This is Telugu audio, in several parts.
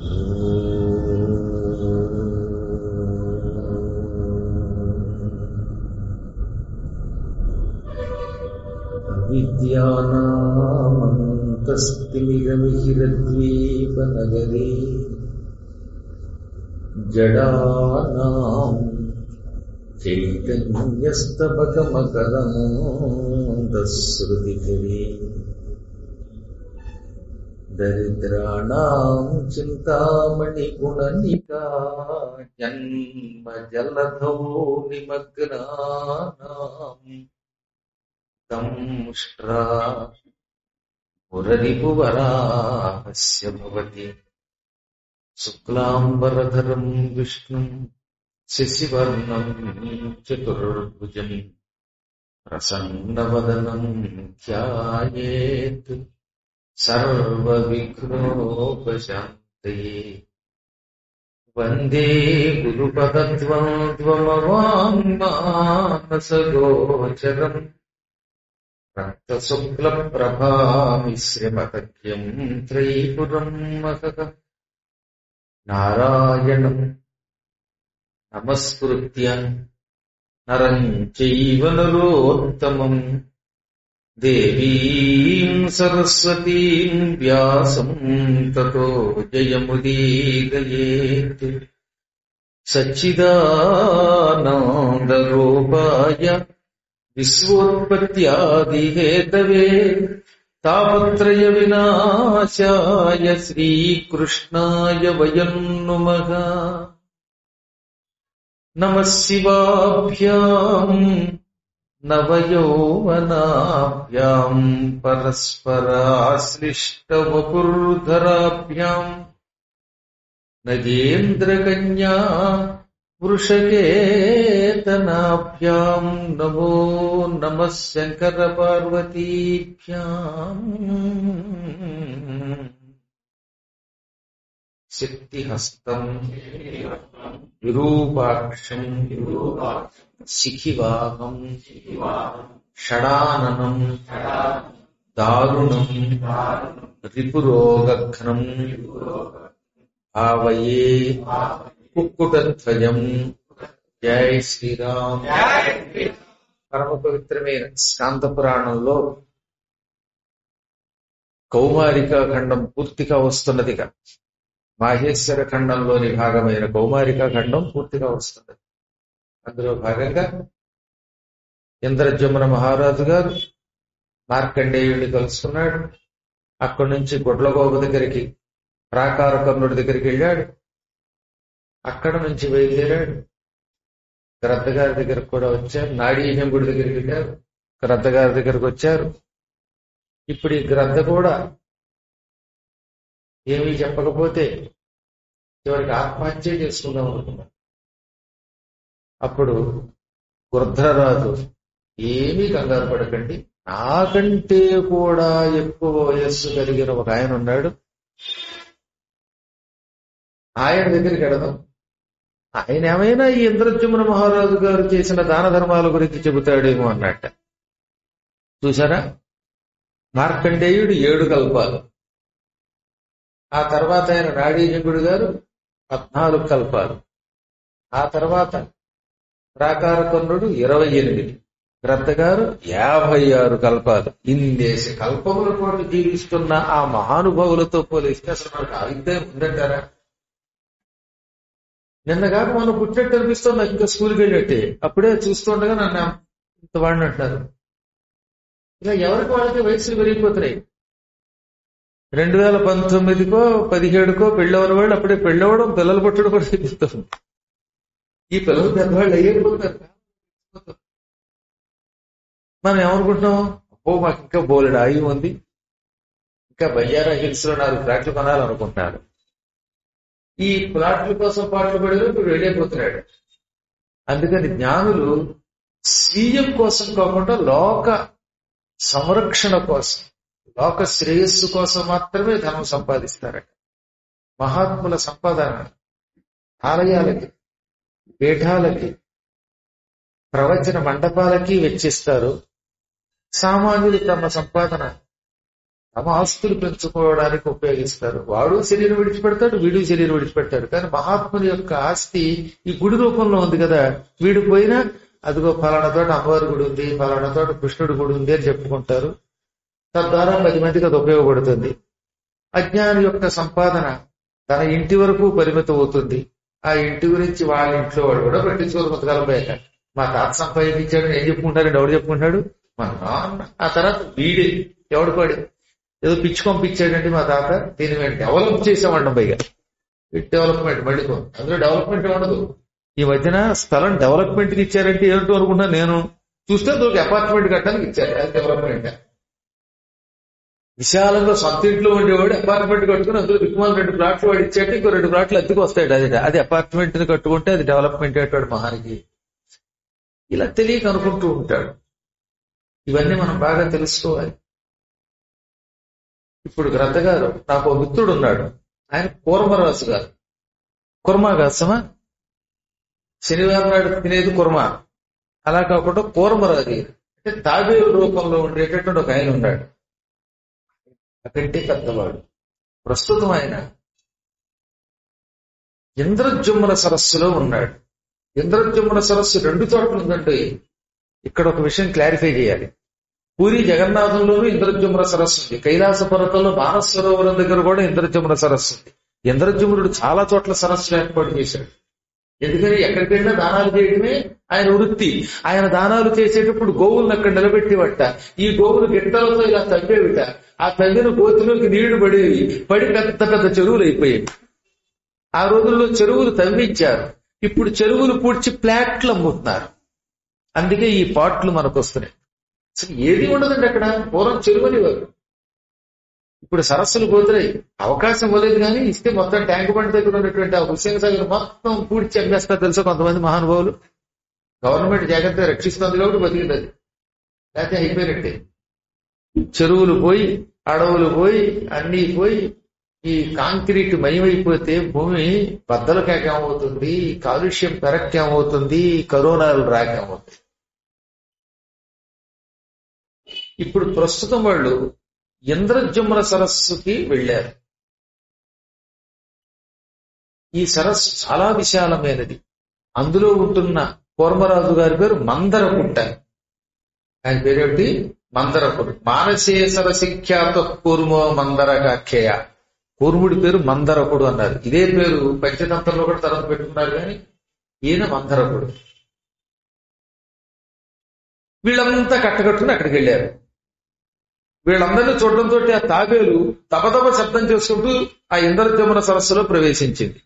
విద్యానామంతస్తిమిరమిహిరద్వీపనగరే జడానాం చైతన్యస్తబకమకరందశ్రుతిభిరే దరిద్రాణాం చింతామణిగుణనికా జన్మజలధౌ నిమగ్నానాం తంష్ట్రా మురరిపువరాహస్య భవతి శుక్లాంబరధరం విష్ణుం శశివర్ణం చతుర్భుజం ప్రసన్నవదనం ధ్యాయేత్ సర్వవిఘ్నోపశాంతయే. వందే గురుపదద్వంద్వమవాంగ్మానసగోచరం రక్తశుక్లప్రభామిశ్రమతక్యం త్రైపురం మహః. నారాయణం నమస్కృత్య నరం చైవ నరోత్తమం దేవీం సరస్వతీం వ్యాసం తతో జయముదీరయేత్. సచ్చిదానందరూపాయ విశ్వోత్పత్యాదిహేతవే తాపత్రయ వినాశాయ శ్రీకృష్ణాయ వయం నుమః. నమః శివాభ్యాం నవయౌవనాభ్యాం పరస్పరాశ్లిష్టవపుర్ధరాభ్యాం నగేంద్రకన్యా వృషకేతనాభ్యాం నమో నమః శంకరపార్వతీభ్యాం. శక్తిహస్తం విరూపాక్షం శిఖివాహం షడాననం దారుణం రిపురోగఘ్నం భావయే కుక్కుటద్వయం. జై శ్రీరామ్. పరమ పవిత్రమైన స్కాంద పురాణంలో కౌమారికా ఖండం పూర్తిగా వస్తున్నదిగా, మాహేశ్వర ఖండంలోని భాగమైన కౌమారికా ఖండం పూర్తిగా వస్తున్నది. అందులో భాగంగా ఇంద్రజమున మహారాజు గారు మార్కండేయుడిని కలుసుకున్నాడు. అక్కడి నుంచి గుడ్లగోప దగ్గరికి, ప్రాకారకర్ణుడి దగ్గరికి వెళ్ళాడు. అక్కడ నుంచి బయలుదేరాడు. గ్రద్ద గారి దగ్గరకు కూడా వచ్చారు. నాడీహంగుడి దగ్గరికి వెళ్ళారు. గ్రద్ద గారి దగ్గరకు వచ్చారు. ఇప్పుడు ఈ గ్రద్ద కూడా ఏమీ చెప్పకపోతే చివరికి ఆత్మహత్య చేసుకుందాం అనుకున్నాడు. అప్పుడు వృద్ధరాజు, ఏమీ కంగారు పడకండి, నాకంటే కూడా ఎక్కువ వయస్సు కలిగిన ఒక ఆయన ఉన్నాడు, ఆయన దగ్గరికి వెళదాం. ఆయన ఏమైనా ఈ ఇంద్రజమున మహారాజు గారు చేసిన దాన ధర్మాల గురించి చెబుతాడేమో అన్నట్ట. చూసారా, మార్కండేయుడు 7 కల్పాలు, ఆ తర్వాత ఆయన నాడీజంగుడు గారు 14 కల్పాలు, ఆ తర్వాత ప్రాకారకర్ణుడు 28, గ్రద్ద గారు 56 కల్పాలు. ఇన్నేసి కల్పముల పాటు జీవిస్తున్న ఆ మహానుభావులతో పోలిస్తే అసలు మనకు ఆయుధం ఉందంటారా? నిన్నగాక మనం పుట్టినట్టు అనిపిస్తుంది నాకు, ఇంకా స్కూల్కి వెళ్ళట్టే. అప్పుడే చూస్తుండగా నన్ను ఇంత వాడిని అంటారు. ఇలా ఎవరికి వాళ్ళకి వయసులు పెరిగిపోతున్నాయి. 2019కో 17కో పెళ్ళవన వాళ్ళు అప్పుడే పెళ్ళవడం, పిల్లలు పుట్టడం కూడా చూపిస్తుంది. ఈ పిల్లలు పెద్దవాళ్ళు అయ్యేపోతారు. మనం ఏమనుకుంటున్నాం, అబ్బో మాకు ఇంకా బోలెడు ఆయువు ఉంది, ఇంకా బంజారా హిల్స్ లో 4 ఫ్లాట్లు కొనాలనుకుంటున్నారు. ఈ ప్లాట్ల కోసం పాటలు పడేది ఇప్పుడు వెళ్ళైపోతున్నాడు. అందుకని జ్ఞానులు స్వీయం కోసం కాకుండా లోక సంరక్షణ కోసం, లోక శ్రేయస్సు కోసం మాత్రమే ధనం సంపాదిస్తారట. మహాత్ముల సంపాదన ఆలయాలకి, పీఠాలకి, ప్రవచన మండపాలకి వెచ్చిస్తారు. సామాన్యులు తమ సంపాదన తమ ఆస్తులు పెంచుకోవడానికి ఉపయోగిస్తారు. వాడు శరీరం విడిచిపెడతాడు, వీడు శరీరం విడిచిపెడతాడు. కానీ మహాత్ముని యొక్క ఆస్తి ఈ గుడి రూపంలో ఉంది కదా, వీడు పోయినా అదిగో ఫలానా తోట అమ్మవారి గుడి ఉంది, ఫలానా తోట కృష్ణుడి గుడి ఉంది అని చెప్పుకుంటారు. తద్వారా 10 మందికి అది ఉపయోగపడుతుంది. అజ్ఞాని యొక్క సంపాదన తన ఇంటి వరకు పరిమితం అవుతుంది. ఆ ఇంటి గురించి వాళ్ళ ఇంట్లో వాడు కూడా పట్టించుకోరు. కొంతకాలం పోయాక మా తాత సంపాదించాడు ఏం చెప్పుకుంటారండి, ఎవడు చెప్పుకుంటాడు? మా నాన్న. ఆ తర్వాత వీడే ఎవడు పడి ఏదో పిచ్చి పంపించాడండి మా తాత, దీన్ని మేము డెవలప్ చేసామంటాం. పైగా డెవలప్మెంట్ మళ్ళీ అందులో డెవలప్మెంట్ ఉండదు. ఈ మధ్యన స్థలం డెవలప్మెంట్ కి ఇచ్చారంటే ఏంటో అనుకుంటా నేను. చూస్తే ఒక అపార్ట్మెంట్ కట్టడానికి ఇచ్చారు. అది డెవలప్మెంట్. విశాలంగా సొంత ఇంట్లో ఉండేవాడు అపార్ట్మెంట్ కట్టుకుని అందులో దిక్కుమాల 2 ప్లాట్లు వాడు ఇచ్చాడు, ఇంకో 2 ప్లాట్లు అద్దెకు వస్తాడు. అది అపార్ట్మెంట్ ని కట్టుకుంటే అది డెవలప్మెంట్ అయ్యాడు మహానికి. ఇలా తెలియక అనుకుంటూ ఉంటాడు. ఇవన్నీ మనం బాగా తెలుసుకోవాలి. ఇప్పుడు గ్రంథ గారు నాకు ఒక మిత్రుడు ఉన్నాడు, ఆయన కూర్మరాజు గారు. కుర్మా కాసమా, శనివారం నాడు తినేది కుర్మా, అలా కాకుండా కూర్మరాజు అంటే తాబేలు రూపంలో ఉండేటటువంటి ఒక ఆయన ఉన్నాడు. అకంటే పెద్దవాడు. ప్రస్తుతం ఆయన ఇంద్రజుమ్న సరస్సులో ఉన్నాడు. ఇంద్రజుమ్న సరస్సు 2 చోట్ల ఉందంటే ఇక్కడ ఒక విషయం క్లారిఫై చేయాలి. పూరి జగన్నాథంలోనూ ఇంద్రజుమ్న సరస్సు ఉంది. కైలాస పర్వతంలో మానస సరోవరం దగ్గర కూడా ఇంద్రజుమ్న సరస్సు ఉంది. ఇంద్రజుమ్నుడు చాలా చోట్ల సరస్సులు ఏర్పాటు చేశాడు. ఎందుకని ఎక్కడికైనా దానాలు చేయడమే ఆయన వృత్తి. ఆయన దానాలు చేసేటప్పుడు గోవులను అక్కడ నిలబెట్టేవట. ఈ గోవులు గిట్టలతో ఇలా తవ్వేవిట. ఆ తవ్విన గోతులోకి నీళ్లు పడేవి. పడి పెద్ద పెద్ద చెరువులు అయిపోయేవి. ఆ రోజుల్లో చెరువులు తవ్వించారు. ఇప్పుడు చెరువులు పూడ్చి ప్లాట్లు అమ్ముతున్నారు. అందుకే ఈ పాట్లు మనకు వస్తున్నాయి. అసలు ఏది ఉండదండి అక్కడ. పూర్వం చెరువుని వారు, ఇప్పుడు సరస్సులు పోతున్నాయి. అవకాశం ఇవ్వలేదు కానీ ఇస్తే మొత్తం ట్యాంక్ బండ్ దగ్గర ఉన్నటువంటి ఆ హుస్సేన్ సాగర్ మొత్తం పూడ్చి అమ్మేస్తారు తెలుసా కొంతమంది మహానుభావులు. గవర్నమెంట్ జాగ్రత్తగా రక్షిస్తుంది కాబట్టి బతికింది. అది లేకపోతే అయిపోయినట్టే. చెరువులు పోయి, అడవులు పోయి, అన్నీ పోయి, ఈ కాంక్రీట్ మయమైపోతే భూమి బద్దలకేమవుతుంది, కాలుష్యం పెరక్కేమవుతుంది, కరోనాలు రాకేమవుతుంది. ఇప్పుడు ప్రస్తుతం వాళ్ళు ఇంద్రజుమ్న సరస్సుకి వెళ్ళారు. ఈ సరస్సు చాలా విశాలమైనది. అందులో ఉంటున్న కూర్మరాజు గారి పేరు మందరకుంట. ఆయన పేరేమిటి? మందరకుడు. మానసే సరసిఖ్యాత కూర్మో మందరకాఖ్యయ. కూర్ముడి పేరు మందరకుడు అన్నారు. ఇదే పేరు పంచతంత్రంలో కూడా తర్వాత పెట్టుకున్నారు. కానీ ఈయన మందరకుడు. వీళ్ళంతా కట్టకట్టుకుని అక్కడికి వెళ్ళారు. వీళ్ళందరినీ చూడడంతో ఆ తాబేలు తపతప శబ్దం చేసుకుంటూ ఆ ఇంద్రజమున సరస్సులో ప్రవేశించింది.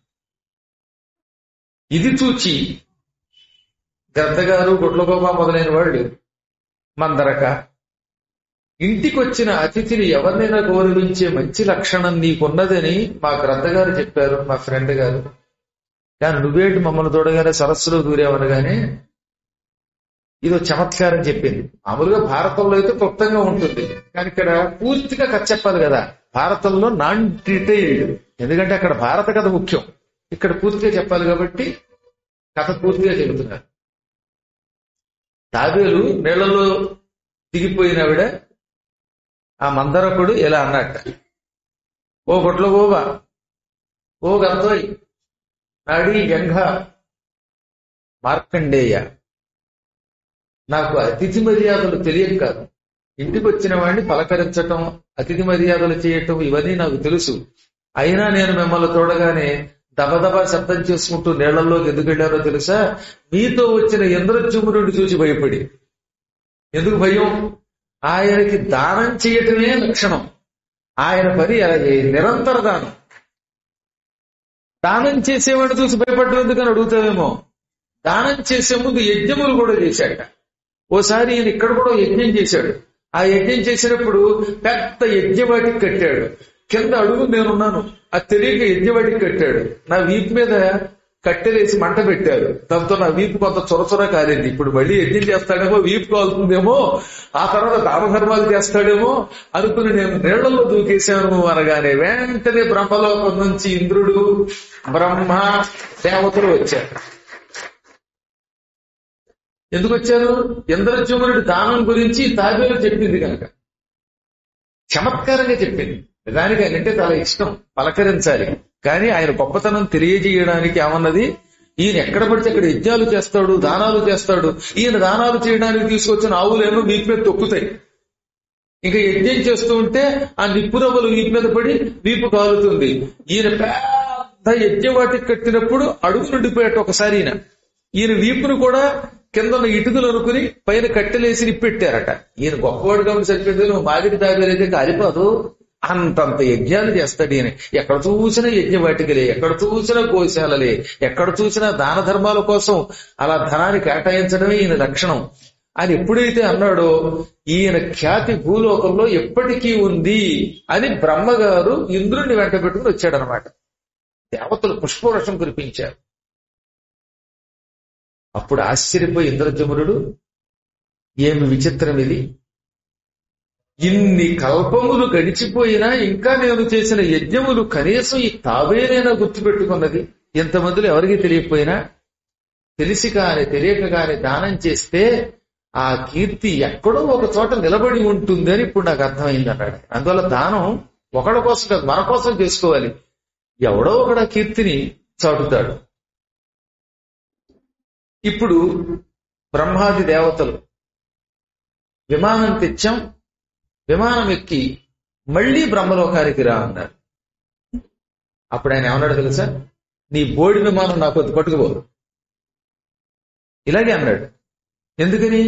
ఇది చూచి గ్రంథగారు, గుడ్లగోప మొదలైన వాళ్ళు మందరక, ఇంటికి వచ్చిన అతిథిని ఎవరినైనా గౌరవించే మంచి లక్షణం నీకున్నదని మా గ్రంథగారు చెప్పారు, మా ఫ్రెండ్ గారు. కానీ నువ్వేంటి మమ్మల్ని చూడగానే సరస్సులో దూరేవనగానే ఇదో చమత్కారం చెప్పింది. మామూలుగా భారతంలో అయితే క్లుప్తంగా ఉంటుంది, కానీ ఇక్కడ పూర్తిగా కథ చెప్పాలి కదా. భారతంలో నాన్ డీటెయిల్డ్, ఎందుకంటే అక్కడ భారత కథ ముఖ్యం. ఇక్కడ పూర్తిగా చెప్పాలి కాబట్టి కథ పూర్తిగా చెబుతున్నారు. తాబేలు నీళ్లలో దిగిపోయినావిడ ఆ మందరకుడు ఇలా అన్నట్ట, ఓ గొడ్లగోబా, ఓ గంతోయ్, నాడీ గంగ మార్కండేయ, నాకు అతిథి మర్యాదలు తెలియక కాదు. ఇంటికి వచ్చిన వాడిని పలకరించటం, అతిథి మర్యాదలు చేయటం ఇవన్నీ నాకు తెలుసు. అయినా నేను మిమ్మల్ని చూడగానే దబదబా శబ్దం చేసుకుంటూ నీళ్లలోకి ఎందుకు వెళ్ళారో తెలుసా? మీతో వచ్చిన ఇంద్రజుమ్నుడిని చూసి భయపడి. ఎందుకు భయం? ఆయనకి దానం చేయటమే లక్షణం. ఆయన పని నిరంతర దానం. దానం చేసేవాడిని చూసి భయపడ్డం ఎందుకని అడుగుతావేమో. దానం చేసే ముందు యజ్ఞములు కూడా చేశాక. ఓసారి ఈయన ఇక్కడ కూడా యజ్ఞం చేశాడు. ఆ యజ్ఞం చేసినప్పుడు పెద్ద యజ్ఞవాటికి కట్టాడు. కింద అడుగు నేనున్నాను, అది తెలియక యజ్ఞవాటికి కట్టాడు. నా వీపు మీద కట్టెలేసి మంట పెట్టారు. దాంతో నా వీపు కొంత చొరచొర కాలేదు. ఇప్పుడు మళ్ళీ యజ్ఞం చేస్తాడేమో, వీపు కాలుతుందేమో, ఆ తర్వాత దానధర్మాలు చేస్తాడేమో అనుకుని నేను నీళ్లలో దూకేశాను అనగానే వెంటనే బ్రహ్మలోకం నుంచి ఇంద్రుడు, బ్రహ్మ, దేవతలు వచ్చారు. ఎందుకు వచ్చారు? ఇంద్రజుమ్నుడి దానం గురించి తాబేలు చెప్పింది కనుక. చమత్కారంగా చెప్పింది. నిజానికి ఆయన అంటే చాలా ఇష్టం, పలకరించాలి. కానీ ఆయన గొప్పతనం తెలియజేయడానికి ఏమన్నది, ఈయన ఎక్కడ పడితే అక్కడ యజ్ఞాలు చేస్తాడు, దానాలు చేస్తాడు. ఈయన దానాలు చేయడానికి తీసుకొచ్చిన ఆవులేమో వీటి మీద తొక్కుతాయి. ఇంకా యజ్ఞం చేస్తూ ఉంటే ఆ నిప్పురవ్వలు వీటి మీద పడి వీపు కాలుతుంది. ఈయన పెద్ద యజ్ఞవాటికి కట్టినప్పుడు అడుగు నుండిపోయాట ఒకసారి ఈయన వీపును కూడా కింద ఇటుకలు అనుకుని పైన కట్టెలేసి నిప్పెట్టారట. ఈయన గొప్పవాడు కాబట్టి సరిపోయింది, నువ్వు మాదిరి తాగేదైతే కాలిపోదు. అంతంత యజ్ఞాలు చేస్తాడు ఈయన. ఎక్కడ చూసినా యజ్ఞవాటికలే, ఎక్కడ చూసినా గోశాలలే, ఎక్కడ చూసినా దాన ధర్మాల కోసం అలా ధనాన్ని కేటాయించడమే ఈయన లక్షణం అని ఎప్పుడైతే అన్నాడో, ఈయన ఖ్యాతి భూలోకంలో ఎప్పటికీ ఉంది అని బ్రహ్మగారు ఇంద్రుడిని వెంట పెట్టుకుని వచ్చాడనమాట. దేవతలు పుష్పవృషం కురిపించారు. అప్పుడు ఆశ్చర్యపోయి ఇంద్రజమునుడు, ఏమి విచిత్రం ఇది, ఇన్ని కల్పములు గడిచిపోయినా ఇంకా నేను చేసిన యజ్ఞములు కనీసం ఈ తావేనైనా గుర్తుపెట్టుకున్నది. ఇంతమందిలో ఎవరికి తెలియకపోయినా తెలిసి కాని తెలియక కాని దానం చేస్తే ఆ కీర్తి ఎక్కడో ఒక చోట నిలబడి ఉంటుంది అని ఇప్పుడు నాకు అర్థమైంది అన్నాడు. అందువల్ల దానం ఒకళ్ళ కోసం కాదు, మన కోసం చేసుకోవాలి. ఎవడో ఒకడ కీర్తిని చాటుతాడు. ఇప్పుడు బ్రహ్మాది దేవతలు విమానం తెచ్చాం, విమానం ఎక్కి మళ్లీ బ్రహ్మలోకానికి రా అన్నారు. అప్పుడు ఆయన ఏమన్నాడు తెలుసా, నీ బోడి విమానం నాకు వద్దు, పట్టుకుపోదు. ఇలాగే అన్నాడు. ఎందుకని,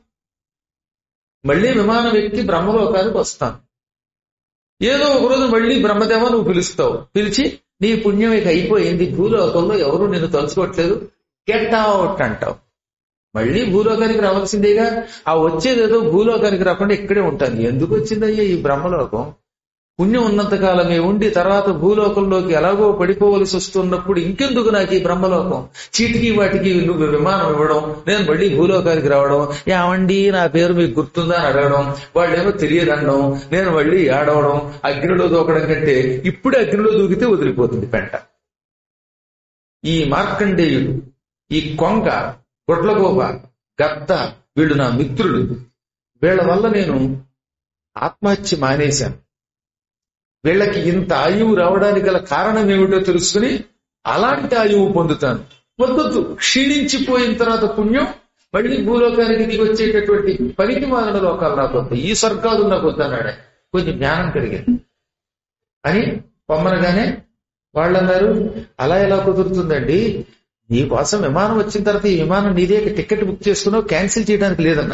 మళ్లీ విమానం ఎక్కి బ్రహ్మలోకానికి వస్తాను, ఏదో ఒకరోజు మళ్లీ బ్రహ్మదేవ నువ్వు పిలుస్తావు, పిలిచి నీ పుణ్యం ఇక అయిపోయింది, భూలోకంలో ఎవరు నిన్ను తలుచుకోవట్లేదు, గెట్ అవుట్ అంటావు. మళ్లీ భూలోకానికి రావాల్సిందేగా. ఆ వచ్చేదేదో భూలోకానికి రాకుండా ఇక్కడే ఉంటాను. ఎందుకు వచ్చిందయ్యా ఈ బ్రహ్మలోకం? పుణ్యం ఉన్నంతకాలమే ఉండి తర్వాత భూలోకంలోకి ఎలాగో పడిపోవలసి వస్తున్నప్పుడు ఇంకెందుకు నాకు ఈ బ్రహ్మలోకం? చీటికి వాటికి నువ్వు విమానం ఇవ్వడం, నేను మళ్ళీ భూలోకానికి రావడం, ఏమండి నా పేరు మీకు గుర్తుందా అని అడగడం, వాళ్ళేమో తెలియదనడం, నేను మళ్ళీ ఆడవడం, అగ్నిలో దూకడం కంటే ఇప్పుడే అగ్నిలో దూకితే వదిలిపోతుంది పెంట. ఈ మార్కండేయుడు, ఈ కొంగ, గొడ్లగోప, గద్ద, వీళ్ళు నా మిత్రులు. వీళ్ళ వల్ల నేను ఆత్మహత్య మానేశాను. వీళ్ళకి ఇంత ఆయువు రావడానికి గల కారణం ఏమిటో తెలుసుకుని అలాంటి ఆయువు పొందుతాను. వద్దొద్దు, క్షీణించిపోయిన తర్వాత పుణ్యం మళ్ళీ భూలోకానికి దిగి వచ్చేటటువంటి పనికి మాలిన లోకాలు నాకు వద్దాయి, ఈ స్వర్గాలు నాకు వద్దన్నాడు. కొంచెం జ్ఞానం కలిగింది అని పొమ్మనగానే వాళ్ళన్నారు, అలా ఎలా కుదురుతుందండి, నీ కోసం విమానం వచ్చిన తర్వాత ఈ విమానం నీదే, టికెట్ బుక్ చేసుకున్నావు, క్యాన్సిల్ చేయడానికి లేదన్నా.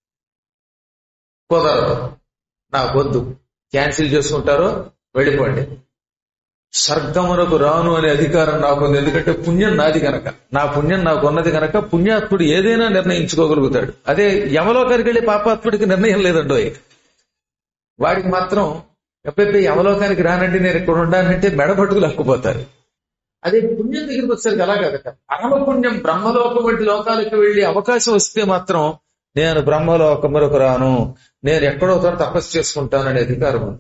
కుదరదు, నాకొద్దు, క్యాన్సిల్ చేసుకుంటారో వెళ్ళిపోండి. స్వర్గమునకు రాను అనే అధికారం నాకుంది, ఎందుకంటే పుణ్యం నాది కనుక, నా పుణ్యం నాకు ఉన్నది కనుక పుణ్యాత్ముడు ఏదైనా నిర్ణయించుకోగలుగుతాడు. అదే యమలోకానికి వెళ్ళి పాపాత్ముడికి నిర్ణయం లేదండో. వాడికి మాత్రం ఎప్పుడైతే యమలోకానికి రానంటే నేను ఇక్కడ ఉండాలంటే మెడపట్టుకు లక్కుపోతారు. అదే పుణ్యం దగ్గరికి వచ్చేసరికి అలా కదట, పరమ పుణ్యం బ్రహ్మలోకం వంటి లోకాలకు వెళ్లి అవకాశం వస్తే మాత్రం నేను బ్రహ్మలోకములకు రాను, నేను ఎక్కడో చోట తపస్సు చేసుకుంటాననే అధికారం ఉంది.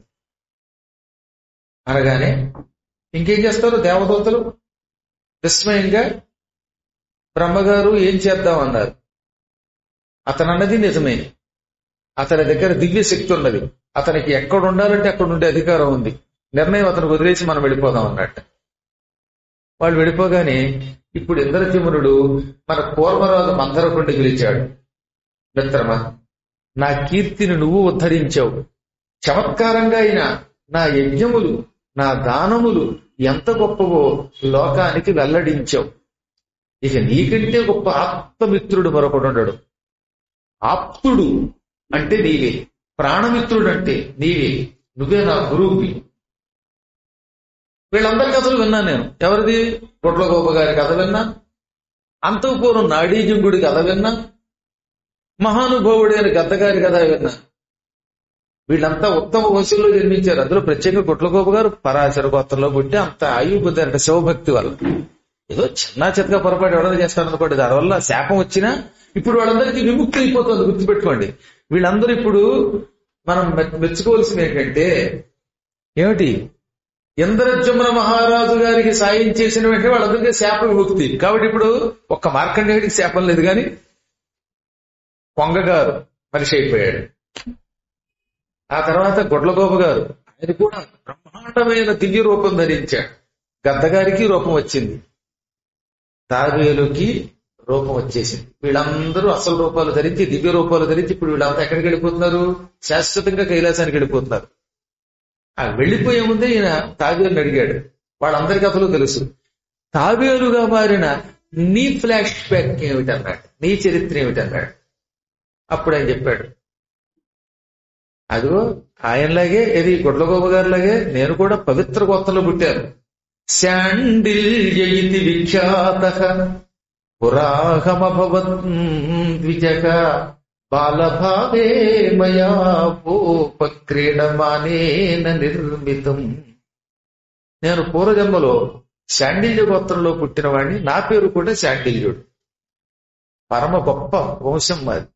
అనగానే ఇంకేం చేస్తారు దేవదూతలు? విస్మయంగా బ్రహ్మగారు ఏం చేద్దామన్నారు. అతను అన్నది నిజమే, అతని దగ్గర దివ్య శక్తి ఉన్నది, అతనికి ఎక్కడ ఉండాలంటే అక్కడ ఉండే అధికారం ఉంది, నిర్ణయం అతను వదిలేసి మనం వెళ్ళిపోదాం అన్నట్టు. వాళ్ళు వెళ్ళిపోగానే ఇప్పుడు ఇంద్రజమునుడు మన కూర్మరాజు మందరకుండి పిలిచాడు. మిత్రమా, నా కీర్తిని నువ్వు ఉద్ధరించావు, చమత్కారంగా అయిన నా యజ్ఞములు, నా దానములు ఎంత గొప్పవో లోకానికి వెల్లడించావు. ఇక నీకంటే గొప్ప ఆత్మమిత్రుడు మరొకడు ఉండడు. ఆప్తుడు అంటే నీవే, ప్రాణమిత్రుడు అంటే నీవే, నువ్వే నా గురువువి. వీళ్ళందరి కథలు విన్నాను నేను. ఎవరిది? గొడ్లగోప గారి కథ విన్నా, అంతఃపురం నాడీజంగుడి కథ విన్నా, మహానుభావుడైన గద్దగారి కథ విన్నా. వీళ్ళంతా ఉత్తమ వంశంలో జన్మించారు. అందులో ప్రత్యేకంగా గొడ్లగోప గారు పరాశర గోత్రంలో పుట్టి అంత ఆయువు పొందారంట శివభక్తి వల్ల. ఏదో చిన్న చితగా పొరపాటు ఎవరైనా చేస్తారనుకోండి, దానివల్ల శాపం వచ్చినా ఇప్పుడు వాళ్ళందరికీ విముక్తి అయిపోతుంది, గుర్తుపెట్టుకోండి. వీళ్ళందరూ ఇప్పుడు మనం మెచ్చుకోవాల్సింది ఏంటంటే, ఏమిటి, ఇంద్రజమున మహారాజు గారికి సాయం చేసిన వెంటనే వాళ్ళందరికీ శాప విముక్తి. కాబట్టి ఇప్పుడు ఒక్క మార్కండేయుడికి శాపం లేదు, కానీ కొంగగారు మనిషి అయిపోయాడు. ఆ తర్వాత గొడ్లగోప గారు, ఆయన కూడా బ్రహ్మాండమైన దివ్య రూపం ధరించాడు. గద్దగారికి రూపం వచ్చింది, తాబేలుకి రూపం వచ్చేసింది. వీళ్ళందరూ అసలు రూపాలు ధరించి దివ్య రూపాలు ధరించి ఇప్పుడు వీళ్ళంతా ఎక్కడికి వెళ్ళిపోతున్నారు? శాశ్వతంగా కైలాసానికి వెళ్ళిపోతున్నారు. ఆ వెళ్ళిపోయే ముందే ఈయన తాబేలుని అడిగాడు. వాళ్ళందరికీ అసలు తెలుసు. తాబేలుగా మారిన నీ ఫ్లాష్ బ్యాక్ ఏమిటన్నాడు, నీ చరిత్ర ఏమిటన్నాడు. అప్పుడు ఆయన చెప్పాడు, అదిగో ఆయనలాగే, ఇది గొడ్లగోప గారిలాగే నేను కూడా పవిత్ర గోత్రంలో పుట్టాను. శాండిల్యయితి విఖ్యాత పురాహమభవన్ ద్విజక బాలభావే మయా క్రీడమానేన నిర్మితం. నేను పూర్వజన్మలో శాండిల్య గోత్రంలో పుట్టిన వాడిని. నా పేరు కూడా శాండిల్యుడు. పరమ గొప్ప వంశం మాది.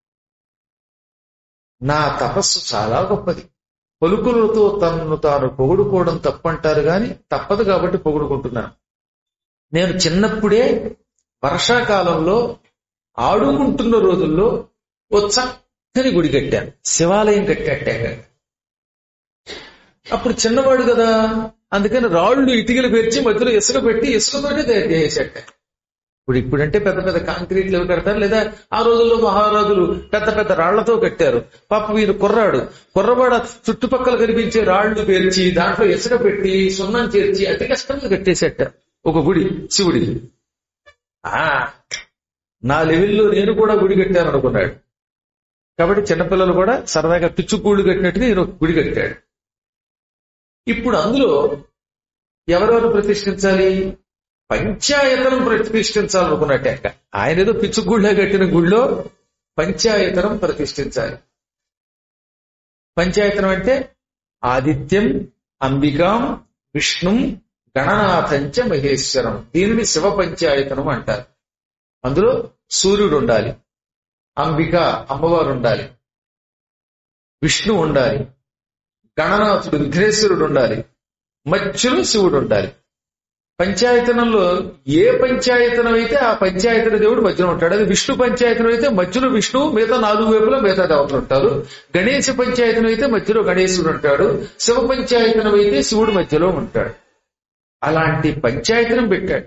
నా తపస్సు చాలా గొప్పది. పలుకులతో తనను తాను పొగుడుకోవడం తప్పంటారు గాని తప్పదు కాబట్టి పొగుడుకుంటున్నాను. నేను చిన్నప్పుడే వర్షాకాలంలో ఆడుకుంటున్న రోజుల్లో ఓ చక్కని గుడి కట్టాను, శివాలయం కట్టాక. అప్పుడు చిన్నవాడు కదా, అందుకని రాళ్ళు ఇటుకలు పేర్చి మధ్యలో ఇసుక పెట్టి ఇసుకతోనే తయారు చేసేట. ఇప్పుడంటే పెద్ద పెద్ద కాంక్రీట్లు అవి కడతారు, లేదా ఆ రోజుల్లో మహారాజులు పెద్ద పెద్ద రాళ్లతో కట్టారు. పాప వీరు కుర్రవాడ చుట్టుపక్కల కనిపించే రాళ్లు పేర్చి దాంట్లో ఇసుక పెట్టి సున్నం చేర్చి అతి కష్టంగా కట్టేసేట ఒక గుడి శివుడికి. నా లెవెల్లో నేను కూడా గుడి కట్టాను అనుకున్నాడు. కాబట్టి చిన్నపిల్లలు కూడా సరదాగా పిచ్చుకూళ్ళు కట్టినట్టుగా ఈయన గుడి కట్టాడు. ఇప్పుడు అందులో ఎవరెవరు ప్రతిష్ఠించాలి? పంచాయతనం ప్రతిష్ఠించాలనుకున్నట్టే. ఆయన ఏదో పిచ్చుగుళ్ళ కట్టిన గుళ్ళో పంచాయతనం ప్రతిష్ఠించాలి. పంచాయతనం అంటే ఆదిత్యం, అంబికాం, విష్ణుం, గణనాథంచ మహేశ్వరం. దీనిని శివ పంచాయతనం అంటారు. అందులో సూర్యుడు ఉండాలి, అంబిక అమ్మవారు ఉండాలి, విష్ణు ఉండాలి, గణనాథుడు విఘ్నేశ్వరుడు ఉండాలి, మధ్యలో శివుడు ఉండాలి. పంచాయతనంలో ఏ పంచాయతనం అయితే ఆ పంచాయతన దేవుడు మధ్యలో ఉంటాడు. అది విష్ణు పంచాయతనం అయితే మధ్యలో విష్ణువు, మిగతా 4 వైపులా మిగతా దేవతలు ఉంటారు. గణేశ పంచాయతనం అయితే మధ్యలో గణేశుడు ఉంటాడు. శివ పంచాయతనం అయితే శివుడు మధ్యలో ఉంటాడు. అలాంటి పంచాయతనం పెట్టాట.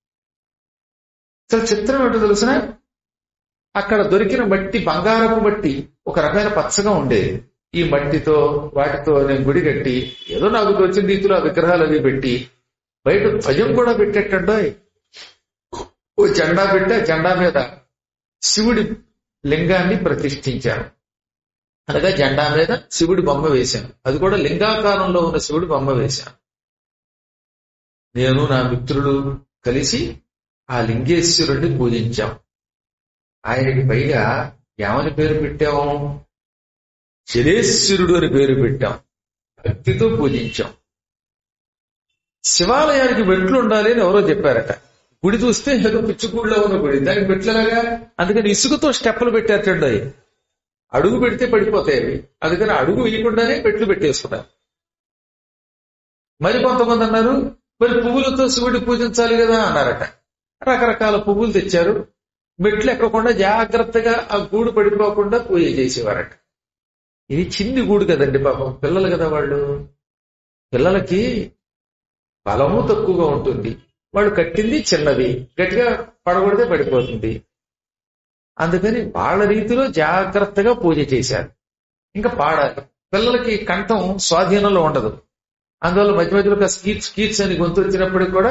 అసలు చిత్రం ఏంటో తెలుసిన, అక్కడ దొరికిన మట్టి బంగారపు మట్టి ఒక రకమైన పచ్చగా ఉండేది. ఈ మట్టితో వాటితో నేను గుడి కట్టి ఏదో నాకు తోచిన రీతిలో ఆ విగ్రహాలు అవి పెట్టి బయట ధ్వజం కూడా పెట్టేటండో. ఓ జెండా పెట్టి ఆ జెండా మీద శివుడి లింగాన్ని ప్రతిష్ఠించాను. అనగా జెండా మీద శివుడి బొమ్మ వేశాను. అది కూడా లింగాకారంలో ఉన్న శివుడి బొమ్మ వేశాను. నేను నా మిత్రులు కలిసి ఆ లింగేశ్వరుడిని పూజించాం. ఆయనకి పైగా ఏమని పేరు పెట్టాము? జలేశ్వరుడు అని పేరు పెట్టాం. భక్తితో పూజించాం. శివాలయానికి మెట్లు ఉండాలి అని ఎవరో చెప్పారట. గుడి చూస్తే ఏదో పిచ్చుకూళ్ళలో ఉన్న గుడి, దానికి మెట్లలాగా. అందుకని ఇసుకతో స్టెప్పులు పెట్టారటండి. అడుగు పెడితే పడిపోతాయి అవి. అందుకని అడుగు వేయకుండానే మెట్లు పెట్టేసుకున్నారు. మరి కొంతమంది అన్నారు, మరి పువ్వులతో శివుడి పూజించాలి కదా అన్నారట. రకరకాల పువ్వులు తెచ్చారు. మెట్లు ఎక్కకుండా జాగ్రత్తగా ఆ గూడు పడిపోకుండా పూజ చేసేవారట. ఇది చిన్ని గూడు కదండి, పాపం పిల్లలు కదా వాళ్ళు. పిల్లలకి బలము తక్కువగా ఉంటుంది. వాళ్ళు కట్టింది చిన్నది, గట్టిగా పడగొడితే పడిపోతుంది. అందుకని వాళ్ళ రీతిలో జాగ్రత్తగా పూజ చేశారు. ఇంకా పాడాలి. పిల్లలకి కంఠం స్వాధీనంలో ఉండదు. అందువల్ల మధ్య మధ్యలో ఒక స్కీట్స్ అని గొంతు వచ్చినప్పటికి కూడా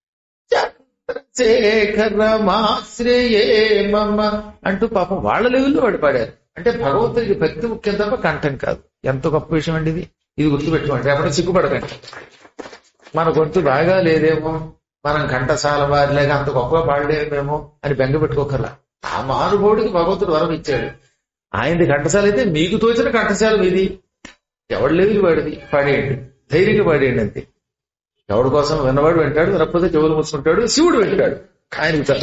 చంద్రశేఖరమాశ్రయే మమ అంటూ పాపం వాళ్ళ లెవెల్లో వాడు పాడారు. అంటే భగవంతుడికి భక్తి ముఖ్యం తప్ప కంఠం కాదు. ఎంత గొప్ప విషయం అండి ఇది. ఇది గుర్తుపెట్టుకోండి, ఎప్పుడైనా సిగ్గుపడకండి. మన గొంతు బాగా లేదేమో, మనం ఘంటసాల వారిలాగా అంత గొప్పగా పాడలేమేమో అని బెంగ పెట్టుకోకర్లా. ఆ మహానుభావుడికి భగవంతుడు వరం ఇచ్చాడు. ఆయనది ఘంటసాల అయితే మీకు తోచిన ఘంటసాల మీది. ఎవడు లేదు వాడిది, పాడేయండి, ధైర్యంగా పాడేయండి అంతే. ఎవడి కోసం విన్నవాడు వింటాడు, వినకపోతే చెవులు మూసుకుంటాడు. శివుడు వింటాడు, ఆయనకి చాలు.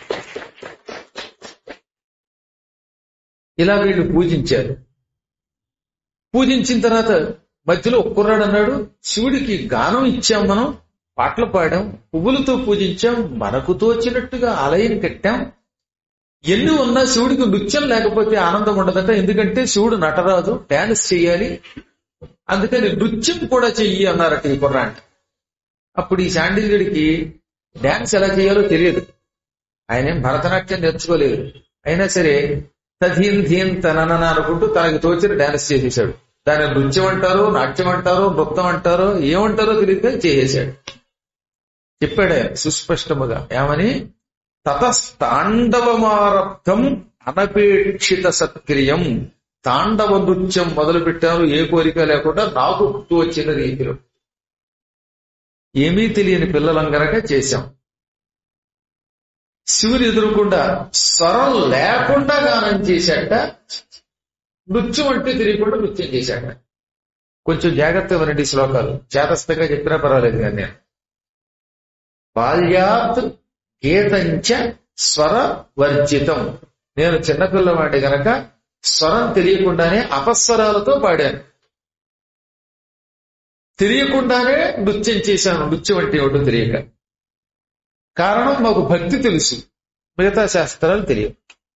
ఇలా వీళ్ళు పూజించారు. పూజించిన తర్వాత మధ్యలో ఒక్కరాడు అన్నాడు, శివుడికి గానం ఇచ్చాం, మనం పాటలు పాడాం, పువ్వులతో పూజించాం, మనకు తోచినట్టుగా ఆలయం కట్టాం, ఎన్ని ఉన్నా శివుడికి నృత్యం లేకపోతే ఆనందం ఉండదట. ఎందుకంటే శివుడు నటరాజు, డాన్స్ చెయ్యాలి, అందుకని నృత్యం కూడా చెయ్యి అన్నారట ఈ కుర్రాన్ని. అప్పుడు ఈ శాండిల్యుడికి డాన్స్ ఎలా చేయాలో తెలియదు, ఆయన ఏం భరతనాట్యం నేర్చుకోలేదు. అయినా సరే తధీన్ ధీన్ తనన అనుకుంటూ తనకి తోచిన డాన్స్ చేసేశాడు. దాన్ని నృత్యం అంటారో, నాట్యం అంటారో, నృత్యం అంటారో, ఏమంటారో తెలియదు, చేసేశాడు. చెప్పాడు సుస్పష్టముగా ఏమని, తతస్తాండవమారబ్ధం అనపేక్షిత సత్క్రియం. తాండవ నృత్యం మొదలు పెట్టారు, ఏ కోరిక లేకుండా నాకు గుర్తు వచ్చిన రీతిలో. ఏమీ తెలియని పిల్లలం గనక చేశాం. శివుని ఎదురుకుండా స్వరం లేకుండా గానం చేశాట, నృత్యం అంటే తెలియకుండా నృత్యం చేశాట. కొంచెం జాగ్రత్తగా వినండి శ్లోకాలు, చేతస్థంగా చెప్పినా పర్వాలేదు కానీ. నేను బాల్యాత్ గీతంచ స్వర వర్జితం. నేను చిన్నపిల్లవాడి గనక స్వరం తెలియకుండానే అపస్వరాలతో పాడాను, తెలియకుండానే నృత్యం చేశాను. నృత్యం అంటే ఏమిటో తెలియక. కారణం మాకు భక్తి తెలుసు, మిగతా శాస్త్రాలు తెలియవు.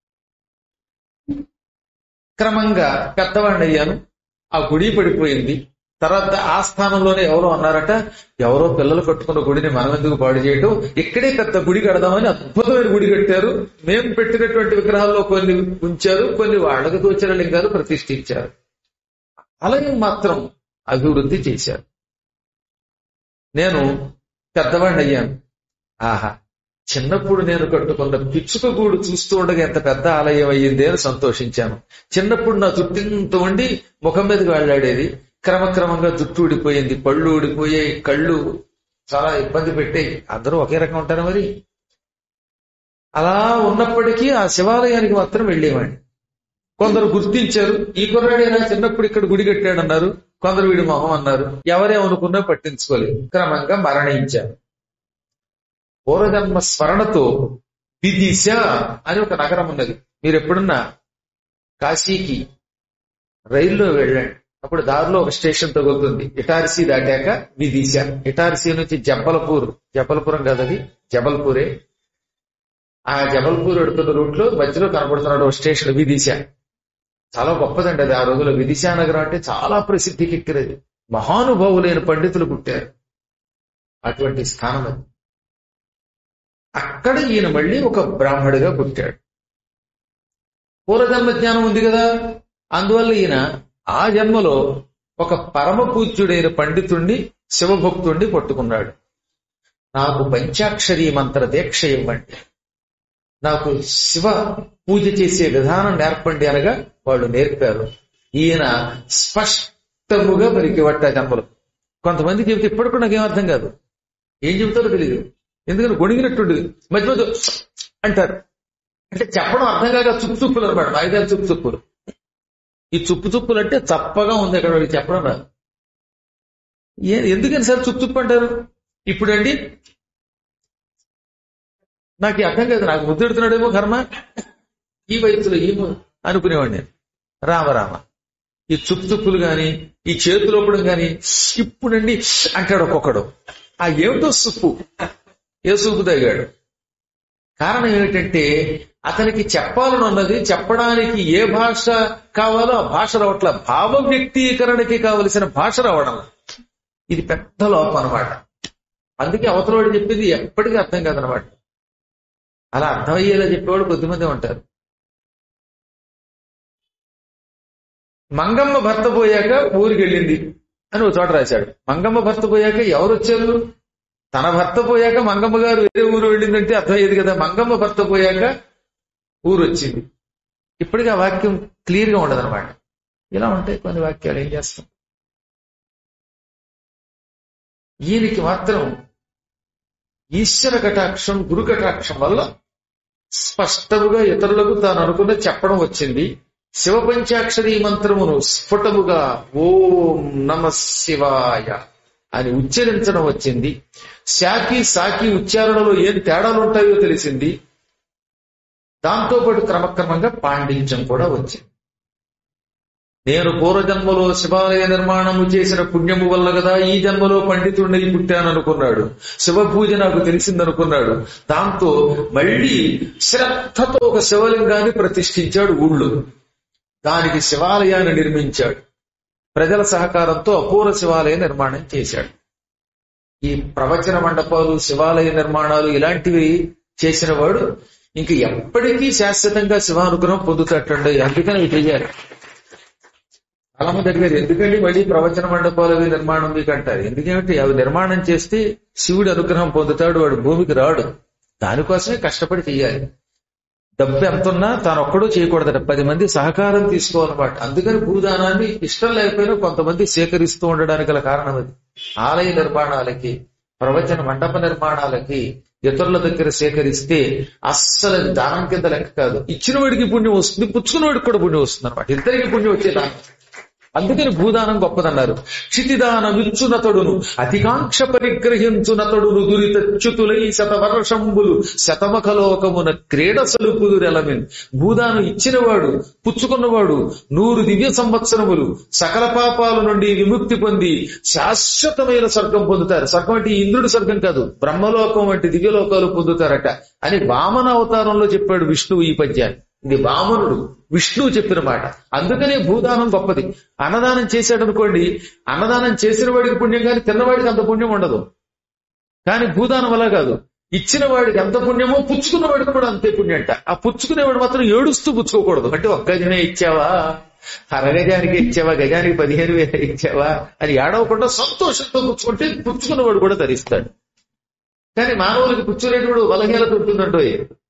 క్రమంగా పెద్దవాడిని అయ్యాను, ఆ గుడి పడిపోయింది. తర్వాత ఆ స్థానంలోనే ఎవరో అన్నారట, ఎవరో పిల్లలు కట్టుకున్న గుడిని మనం ఎందుకు పాడు చేయటం, ఇక్కడే పెద్ద గుడి కడదామని అద్భుతమైన గుడి కట్టారు. మేము పెట్టినటువంటి విగ్రహాల్లో కొన్ని ఉంచారు, కొన్ని వాళ్ళకు తోచిన లింగాలు ప్రతిష్ఠించారు. ఆలయం మాత్రం అభివృద్ధి చేశారు. నేను పెద్దవాడిని అయ్యాను. ఆహా, చిన్నప్పుడు నేను కట్టుకున్న పిచ్చుక గూడు చూస్తూ ఉండగా ఎంత పెద్ద ఆలయం అయ్యింది అని సంతోషించాను. చిన్నప్పుడు నా జుట్టింత ఉండి ముఖం మీదకి వెళ్ళాడేది, క్రమక్రమంగా జుట్టు ఊడిపోయింది, పళ్ళు ఊడిపోయాయి, కళ్ళు చాలా ఇబ్బంది పెట్టాయి. అందరూ ఒకే రకం ఉంటారు మరి. అలా ఉన్నప్పటికీ ఆ శివాలయానికి మాత్రం వెళ్ళేవాడిని. కొందరు గుర్తించారు, ఈ కుర్రాడైనా చిన్నప్పుడు ఇక్కడ గుడి కట్టాడన్నారు. కొందరు వీడి మొహం అన్నారు. ఎవరేమనుకున్నా పట్టించుకోలేదు. క్రమంగా మరణించాను. పూర్వజన్మ స్మరణతో విదిశ అని ఒక నగరం ఉన్నది. మీరు ఎప్పుడున్నా కాశీకి రైల్లో వెళ్ళండి, అప్పుడు దారిలో ఒక స్టేషన్ తగులుతుంది. ఇటార్సీ దాటాక విదిశ. ఇటార్సీ నుంచి జబల్పురం కాదది, జబల్పూరే. ఆ జబల్పూర్ ఎడుతున్న రూట్ లో మధ్యలో కనబడుతున్నాడు ఒక స్టేషన్ విదిశ. చాలా గొప్పదండి అది. ఆ రోజుల్లో విదిశా నగరం అంటే చాలా ప్రసిద్ధికి ఎక్కినది. మహానుభావులైన పండితులు పుట్టారు అటువంటి స్థానం అది. అక్కడ ఈయన మళ్ళీ ఒక బ్రాహ్మడిగా పుట్టాడు. పూర్వజన్మ జ్ఞానం ఉంది కదా, అందువల్ల ఈయన ఆ జన్మలో ఒక పరమ పూజ్యుడైన పండితుణ్ణి, శివభక్తుణ్ణి పట్టుకున్నాడు. నాకు పంచాక్షరీ మంత్ర దీక్ష ఇవ్వండి, నాకు శివ పూజ చేసే విధానం నేర్పండి అనగా వాళ్ళు నేర్పారు. ఈయన స్పష్టముగా పలికివట్ట జన్మలు. కొంతమంది చెబితే ఇప్పటికూ నాకేం అర్థం కాదు, ఏం చెబుతారో తెలియదు. ఎందుకని గొణిగినట్టుండేది, మధ్య మధ్య అంటారు. అంటే చెప్పడం అర్థం కాక చుప్పులు అనమాట, వాయిదాలు చుప్పులు. ఈ చుప్పులు అంటే చప్పగా ఉంది అక్కడ వాడికి చెప్పడం రాదు. ఎందుకని సార్ చుప్పు అంటారు? ఇప్పుడండి నాకు అర్థం కాదు, నాకు ముద్దెడుతున్నాడేమో కర్మ, ఈ వయసులో ఏమో అనుకునేవాడిని నేను. రామ ఈ చుప్పులు గాని, ఈ చేతులోపడం గాని, ఇప్పుడండి అంటాడు ఒక్కొక్కడు. ఆ ఏమిటో సుప్పు, ఏ సూపు తాగాడు. కారణం ఏమిటంటే అతనికి చెప్పాలని ఉన్నది, చెప్పడానికి ఏ భాష కావాలో ఆ భాష రావట్ల, భావ వ్యక్తీకరణకి కావలసిన భాష రావడం. ఇది పెద్ద లోపం అనమాట. అందుకే అవతలవాడు చెప్పింది ఎప్పటికీ అర్థం కాదనమాట. అలా అర్థమయ్యేలా చెప్పేవాడు కొద్దిమంది ఉంటారు. మంగమ్మ భర్త పోయాక ఊరికి వెళ్ళింది అని ఒక చోట రాశాడు. మంగమ్మ భర్త పోయాక ఎవరు వచ్చారు? తన భర్త పోయాక మంగమ్మ గారు వేరే ఊరు వెళ్ళిందంటే అర్థమయ్యేది కదా. మంగమ్మ భర్త పోయాక ఊరు వచ్చింది. ఇప్పటికీ ఆ వాక్యం క్లియర్ గా ఉండదు అనమాట. ఇలా ఉంటాయి కొన్ని వాక్యాలు, ఏం చేస్తాం. ఈయనకి మాత్రం ఈశ్వర కటాక్షం, గురు కటాక్షం వల్ల స్పష్టముగా ఇతరులకు తాను అనుకున్న చెప్పడం వచ్చింది. శివ పంచాక్షరీ మంత్రమును స్ఫుటముగా ఓం నమ శివాయ అని ఉచ్చరించడం వచ్చింది. శాకి సాకి ఉచ్చారణలో ఏం తేడాలు ఉంటాయో తెలిసింది. దాంతోపాటు క్రమక్రమంగా పాండిత్యం కూడా వచ్చింది. నేను పూర్వజన్మలో శివాలయ నిర్మాణము చేసిన పుణ్యము వల్ల కదా ఈ జన్మలో పండితుడిని పుట్టాననుకున్నాడు. శివ పూజ నాకు తెలిసిందనుకున్నాడు. దాంతో మళ్ళీ శ్రద్ధతో ఒక శివలింగాన్ని ప్రతిష్ఠించాడు ఊళ్ళో. దానికి శివాలయాన్ని నిర్మించాడు. ప్రజల సహకారంతో అపూర్వ శివాలయ నిర్మాణం చేశాడు. ఈ ప్రవచన మండపాలు, శివాలయ నిర్మాణాలు ఇలాంటివి చేసిన వాడు ఇంక ఎప్పటికీ శాశ్వతంగా శివానుగ్రహం పొందుతాటండి. అందుకని ఇవి చెయ్యాలి. చాలా మంది అడిగారు, ఎందుకండి మళ్ళీ ప్రవచన మండపాలు అవి నిర్మాణం మీకు అంటారు. ఎందుకంటే అవి నిర్మాణం చేస్తే శివుడి అనుగ్రహం పొందుతాడు, వాడు భూమికి రాడు. దానికోసమే కష్టపడి చెయ్యాలి. డబ్బు ఎంతున్నా తాను ఒక్కడూ చేయకూడదట, 10 మంది సహకారం తీసుకోవాలన్నమాట. అందుకని భూదానాన్ని ఇష్టం లేకపోయినా కొంతమంది సేకరిస్తూ ఉండడానికి గల కారణం అది. ఆలయ నిర్మాణాలకి, ప్రవచన మండప నిర్మాణాలకి ఇతరుల దగ్గర సేకరిస్తే అస్సలు దానం కింద లెక్క కాదు. ఇచ్చిన వాడికి పుణ్యం వస్తుంది, పుచ్చుకున్న వాడికి కూడా పుణ్యం వస్తుంది అనమాట. ఇద్దరికి పుణ్యం వచ్చే దానం. అందుకని భూదానం గొప్పదన్నారు. క్షితిదానమిచ్చునతడును అతికాంక్ష పరిగ్రహించునతడును దురితచ్యుతులై శతవర్షంబులు శతమఖలోకమున క్రీడ సలుపుదురెలమిన్. భూదానం ఇచ్చినవాడు, పుచ్చుకున్నవాడు 100 దివ్య సంవత్సరములు సకల పాపాల నుండి విముక్తి పొంది శాశ్వతమైన స్వర్గం పొందుతారు. స్వర్గం అంటే ఇంద్రుడి స్వర్గం కాదు, బ్రహ్మలోకం వంటి దివ్యలోకాలు పొందుతారట అని వామన అవతారంలో చెప్పాడు విష్ణువు ఈ పద్యాన్ని. ఇది వామనుడు విష్ణువు చెప్పిన మాట. అందుకనే భూదానం గొప్పది. అన్నదానం చేశాడు అనుకోండి, అన్నదానం చేసిన వాడికి పుణ్యం కానీ తిన్నవాడికి అంత పుణ్యం ఉండదు. కానీ భూదానం అలా కాదు, ఇచ్చిన వాడికి ఎంత పుణ్యమో పుచ్చుకున్న వాడికి కూడా అంతే పుణ్యంట. ఆ పుచ్చుకునేవాడు మాత్రం ఏడుస్తూ పుచ్చుకోకూడదు. అంటే ఒక్క గజమే ఇచ్చావా, అరగజానికి ఇచ్చావా, గజానికి 15,000 ఇచ్చావా అని ఏడవకుండా సంతోషంతో పుచ్చుకుంటే పుచ్చుకున్నవాడు కూడా ధరిస్తాడు. కానీ మానవులకి పుచ్చుకునేటప్పుడు బలహీనత ఉంటుందంటో.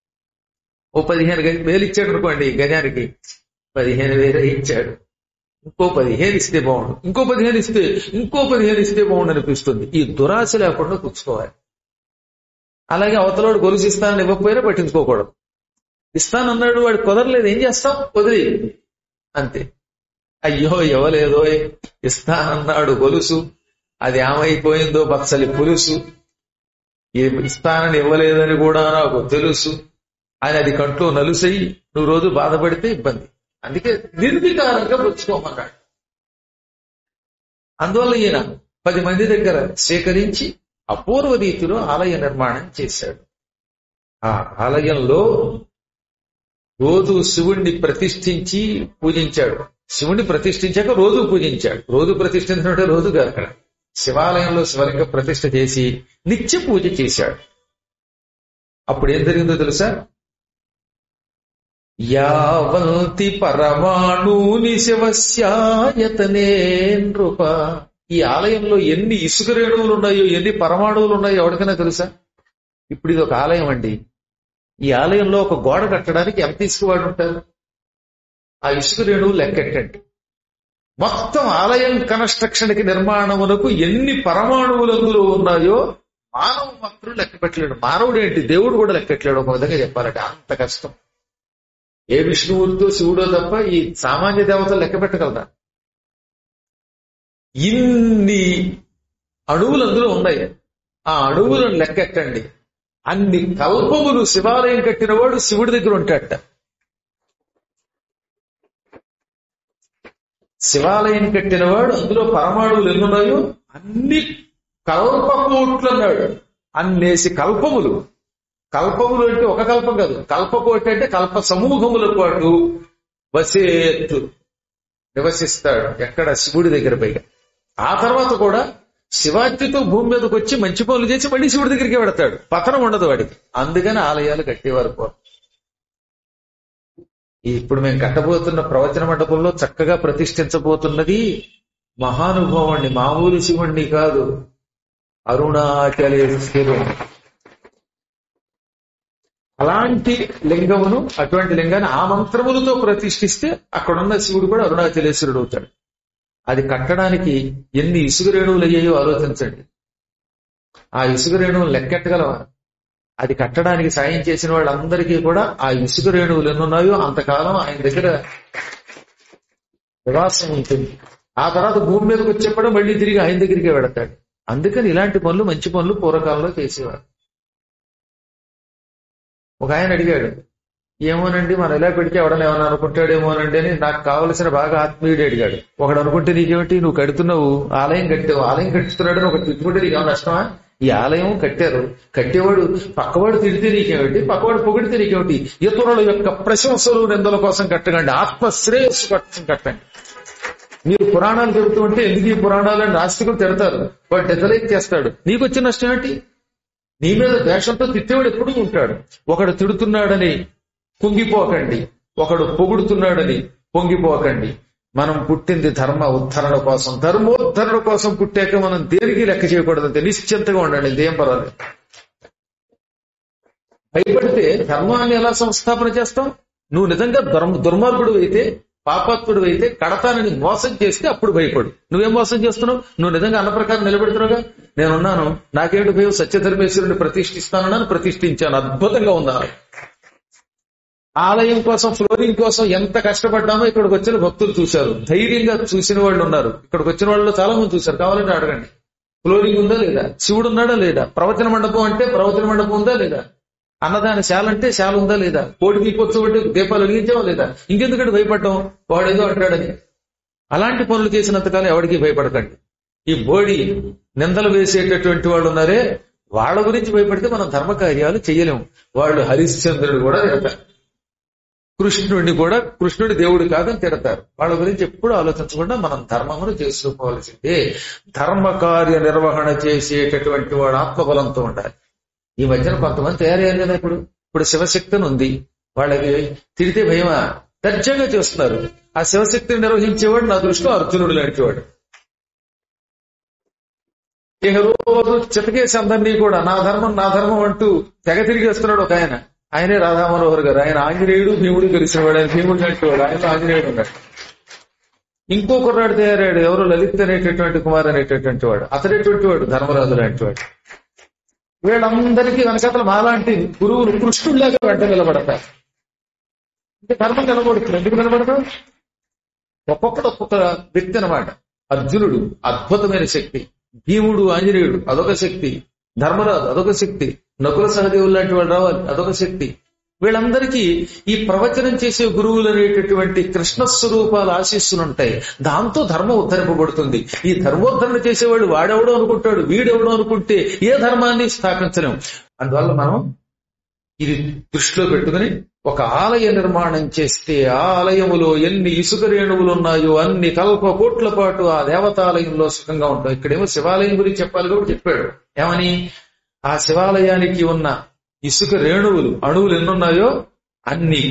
ఓ 15,000 ఇచ్చాడు అనుకోండి, గజానికి 15,000 ఇచ్చాడు, ఇంకో 15 ఇస్తే బాగుండు, ఇంకో 15 ఇస్తే ఇంకో 15 ఇస్తే బాగుండు అనిపిస్తుంది. ఈ దురాశ లేకుండా పుచ్చుకోవాలి. అలాగే అవతలోడు గొలుసు ఇస్తానని ఇవ్వకపోయినా పట్టించుకోకూడదు. ఇస్తానన్నాడు, వాడు కుదరలేదు, ఏం చేస్తాం, వదిలి అంతే. అయ్యో ఇవ్వలేదో, ఇస్తానన్నాడు గొలుసు, అది ఏమైపోయిందో బత్సలి పులుసు, ఇస్తానని ఇవ్వలేదని కూడా నాకు తెలుసు అని అది కంట్లో నలుసై నువ్వు రోజు బాధపడితే ఇబ్బంది. అందుకే నిర్వికారంగా పుచ్చుకోమన్నాడు. అందువల్ల ఈయన 10 మంది దగ్గర సేకరించి అపూర్వ రీతిలో ఆలయ నిర్మాణం చేశాడు. ఆ ఆలయంలో రోజు శివుణ్ణి ప్రతిష్ఠించి పూజించాడు. శివుణ్ణి ప్రతిష్ఠించాక రోజు పూజించాడు. రోజు ప్రతిష్ఠించినట్టే రోజు కాదు, అక్కడ శివాలయంలో శివలింగ ప్రతిష్ఠ చేసి నిత్య పూజ చేశాడు. అప్పుడు ఏం జరిగిందో తెలుసా? యావంతి పరమాణుని శివస్యాయతనే నృప. ఈ ఆలయంలో ఎన్ని ఇసుక రేణువులు ఉన్నాయో, ఎన్ని పరమాణువులు ఉన్నాయో ఎవరికైనా తెలుసా? ఇప్పుడు ఇది ఒక ఆలయం అండి. ఈ ఆలయంలో ఒక గోడ కట్టడానికి ఎంత ఇసుక వాడు ఉంటారు? ఆ ఇసుక రేణువులు లెక్కెట్టండి. మొత్తం ఆలయం కన్స్ట్రక్షన్ కి నిర్మాణమునకు ఎన్ని పరమాణువులు అందులో ఉన్నాయో మానవుడు మాత్రం లెక్క పెట్టలేడు. మానవుడు ఏంటి, దేవుడు కూడా లెక్కట్లేడు. ఒక విధంగా చెప్పాలంటే అంత కష్టం. ఏ విష్ణువుడితో శివుడో తప్ప ఈ సామాన్య దేవతలు లెక్క పెట్టగలరా? ఇన్ని అణువులు అందులో ఉన్నాయి. ఆ అణువులను లెక్కెట్టండి. అన్ని కల్పములు శివాలయం కట్టినవాడు శివుడి దగ్గర ఉంటాడట. శివాలయం కట్టినవాడు అందులో పరమాణువులు ఎన్నున్నాయో అన్ని కల్పకోట్లు అన్నాడు. అన్నేసి కల్పములు. కల్పములు అంటే ఒక కల్పం కాదు, కల్పకోటి అంటే కల్ప సమూహముల పాటు వసేత్తు నివసిస్తాడు. ఎక్కడ? శివుడి దగ్గర. పైగా ఆ తర్వాత కూడా శివాజ్ఞతో భూమి మీదకి వచ్చి మంచి పనులు చేసి మళ్ళీ శివుడి దగ్గరికి పెడతాడు. పతనం ఉండదు వాడికి. అందుకని ఆలయాలు కట్టేవారు. ఇప్పుడు మేము కట్టబోతున్న ప్రవచన మండపంలో చక్కగా ప్రతిష్ఠించబోతున్నది మహానుభావుణ్ణి, మామూలు శివుణ్ణి కాదు, అరుణాచలేశ్వరుడు. అలాంటి లింగమును, అటువంటి లింగాన్ని ఆ మంత్రములతో ప్రతిష్ఠిస్తే అక్కడున్న శివుడు కూడా అరుణాచలేశ్వరుడు అవుతాడు. అది కట్టడానికి ఎన్ని ఇసుక రేణువులు అయ్యాయో ఆలోచించండి. ఆ ఇసుక రేణువులు లెక్కెట్టగలవా? అది కట్టడానికి సాయం చేసిన వాళ్ళందరికీ కూడా ఆ ఇసుక రేణువులు ఎన్నున్నాయో అంతకాలం ఆయన దగ్గర నివాసం ఉంటుంది. ఆ తర్వాత భూమి మీదకి వచ్చేప్పుడు మళ్ళీ తిరిగి ఆయన దగ్గరికే వెడతాడు. అందుకని ఇలాంటి పనులు, మంచి పనులు పూర్వకాలంలో చేసేవారు. ఒక ఆయన అడిగాడు, ఏమోనండి మనం ఇలా పెడితే ఎవడన్నా ఏమన్నా అనుకుంటాడేమోనండి అని నాకు కావలసిన బాగా ఆత్మీయుడు అడిగాడు. ఒకడు అనుకుంటే నీకేమిటి, నువ్వు కడుతున్నావు, ఆలయం కట్టావు, ఆలయం కట్టుతున్నాడని ఒకటి తిట్టుకుంటే నీకేమో నష్టమా? ఈ ఆలయం కట్టారు, కట్టేవాడు పక్కవాడు తిడితే నీకేమిటి, పక్కవాడు పొగిడితే నీకేమిటి? ఇతరుల యొక్క ప్రశంసలు నిందల కోసం కట్టకండి, ఆత్మశ్రేయస్సు కోసం కట్టండి. మీరు పురాణాలు చెబుతూ ఉంటే ఎందుకు ఈ పురాణాలని నాస్తికులు తిడతారు, వాడు డిజలైక్ చేస్తాడు, నీకు వచ్చిన నష్టం ఏంటి? నీ మీద ద్వేషంతో తిట్టేవాడు ఎప్పుడూ ఉంటాడు. ఒకడు తిడుతున్నాడని కుంగిపోకండి, ఒకడు పొగుడుతున్నాడని పొంగిపోకండి. మనం పుట్టింది ధర్మ ఉద్ధరణ కోసం, ధర్మోద్ధరణ కోసం పుట్టాక మనం దేనికి లెక్క చేయకూడదంటే నిశ్చింతగా ఉండండి, ఇదేం పర్వాలేదు. భయపడితే ధర్మాన్ని ఎలా సంస్థాపన చేస్తాం? నువ్వు నిజంగా దుర్మార్గుడు అయితే, పాపాత్ముడు అయితే, కడతానని మోసం చేస్తే అప్పుడు భయపడు. నువ్వేం మోసం చేస్తున్నావు? నువ్వు నిజంగా అన్న ప్రకారం నిలబెడుతున్నావుగా. నేనున్నాను, నాకేమిటి భయం, సత్యధర్మేశ్వరుని ప్రతిష్ఠిస్తానన్నాను, ప్రతిష్ఠించాను, అద్భుతంగా ఉన్నాను. ఆలయం కోసం, ఫ్లోరింగ్ కోసం ఎంత కష్టపడ్డామో ఇక్కడికి వచ్చిన భక్తులు చూశారు, ధైర్యంగా చూసిన వాళ్ళు ఉన్నారు. ఇక్కడికి వచ్చిన వాళ్ళు చాలా మంది చూశారు, కావాలంటే అడగండి. ఫ్లోరింగ్ ఉందా లేదా, శివుడు ఉన్నాడా లేదా, ప్రవచన మండపం అంటే ప్రవచన మండపం ఉందా లేదా, అన్నదాన శాల అంటే శాల ఉందా లేదా, కోటి దీపోత్సవం అంటే దీపాలు వెలిగించావా లేదా, ఇంకెందుకంటే భయపడ్డాం వాడేదో అంటాడని. అలాంటి పనులు చేసినంతకాలం ఎవరికి భయపడకండి. ఈ బోడి నిందలు వేసేటటువంటి వాళ్ళు ఉన్నారే, వాళ్ళ గురించి భయపడితే మనం ధర్మ కార్యాలు చేయలేము. వాళ్ళు హరిశ్చంద్రుడు కూడా తిడతారు, కృష్ణుడిని కూడా, కృష్ణుడి దేవుడు కాదని తిడతారు. వాళ్ళ గురించి ఎప్పుడు ఆలోచించకుండా మనం ధర్మమును చేసుకోవాల్సిందే. ధర్మ కార్య నిర్వహణ చేసేటటువంటి వాడు ఆత్మబలంతో ఉండాలి. ఈ మధ్యన కొంతమంది తయారయ్యారు కదా, ఇప్పుడు శివశక్తిని ఉంది, వాళ్ళకి తిడితే భయమా, దర్జాగా చేస్తున్నారు. ఆ శివశక్తిని నిర్వహించేవాడు నా దృష్టిలో అర్జునుడు లాంటివాడు. ఇక రోజు చితకేసి అందరినీ కూడా నా ధర్మం అంటూ తెగ తిరిగేస్తున్నాడు ఒక ఆయన. ఆయనే రాధా మనోహర్ గారు. ఆయన ఆంజనేయుడు భీముడు కలిసిన వాడు, ఆయన భీముడు లాంటి వాడు, ఆయన ఆంజనేయుడు ఉన్నాడు. ఇంకో కుర్రాడు తయారాడు, ఎవరో లలిత్ అనేటటువంటి కుమార్ అనేటటువంటి వాడు, అతనేటువంటి వాడు ధర్మరాజు లాంటి వాడు. వీళ్ళందరికీ వెనకతలు మాలాంటి గురువులు కృష్ణుడిలాగా వెంట నిలబడతారు. అంటే ధర్మం నిలబడుతుంది. ఎందుకు నిలబడతారు? ఒక్కొక్కడు ఒక్కొక్క వ్యక్తి అనమాట. అర్జునుడు అద్భుతమైన శక్తి, భీముడు ఆంజనేయుడు అదొక శక్తి, ధర్మరాజు అదొక శక్తి, నకుల సహదేవులు లాంటి వాళ్ళు రావాలి అదొక శక్తి. వీళ్ళందరికీ ఈ ప్రవచనం చేసే గురువులు అనేటటువంటి కృష్ణ స్వరూపాల ఆశీస్సులుంటాయి. దాంతో ధర్మం ఉద్ధరింపబడుతుంది. ఈ ధర్మోద్ధరణ చేసేవాడు వాడెవడో అనుకుంటాడు, వీడెవడో అనుకుంటే ఏ ధర్మాన్ని స్థాపించలేం. అందువల్ల మనం ఇది దృష్టిలో పెట్టుకుని ఒక ఆలయ నిర్మాణం చేస్తే ఆ ఆలయములో ఎన్ని ఇసుక రేణువులు ఉన్నాయో అన్ని కల్ప కోట్ల పాటు ఆ దేవతాలయంలో సుఖంగా ఉంటాం. ఇక్కడేమో శివాలయం గురించి చెప్పాలి కాబట్టి చెప్పాడు. ఏమని? ఆ శివాలయానికి ఉన్న ఇసుక రేణువులు, అణువులు ఎన్నున్నాయో అన్ని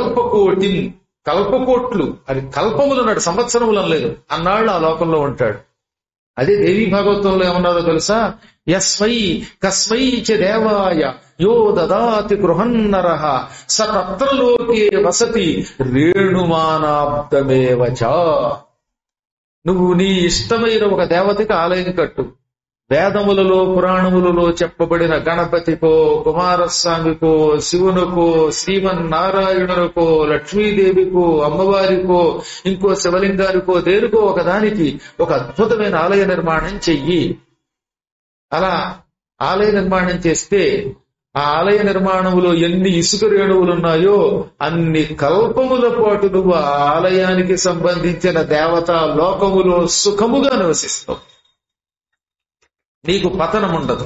కల్పకోట్లు, అది కల్పములు అన్నాడు, సంవత్సరములు అనలేదు, అన్నాళ్ళు ఆ లోకంలో ఉంటాడు. అదే దేవీ భాగవతంలో ఏమన్నారో తెలుసా? యస్మై కస్మై చ దేవాయ యో దదాతి గృహన్నరః స తత్ర లోకే వసతి రేణుమానాబ్దమేవ చ. నువ్వు నీ ఇష్టమైన ఒక దేవతకి ఆలయం కట్టు. వేదములలో పురాణములలో చెప్పబడిన గణపతికో, కుమారస్వామికో, శివునికో, శ్రీమన్నారాయణునికో, లక్ష్మీదేవికో, అమ్మవారికో, ఇంకో శివలింగానికో, దేనికో ఒకదానికి ఒక అద్భుతమైన ఆలయ నిర్మాణం చెయ్యి. అలా ఆలయ నిర్మాణం చేస్తే ఆ ఆలయ నిర్మాణములో ఎన్ని ఇసుక రేణువులున్నాయో అన్ని కల్పముల పాటు నువ్వు ఆ ఆలయానికి సంబంధించిన దేవతా లోకములో సుఖముగా నివసిస్తావు. నీకు పతనం ఉండదు.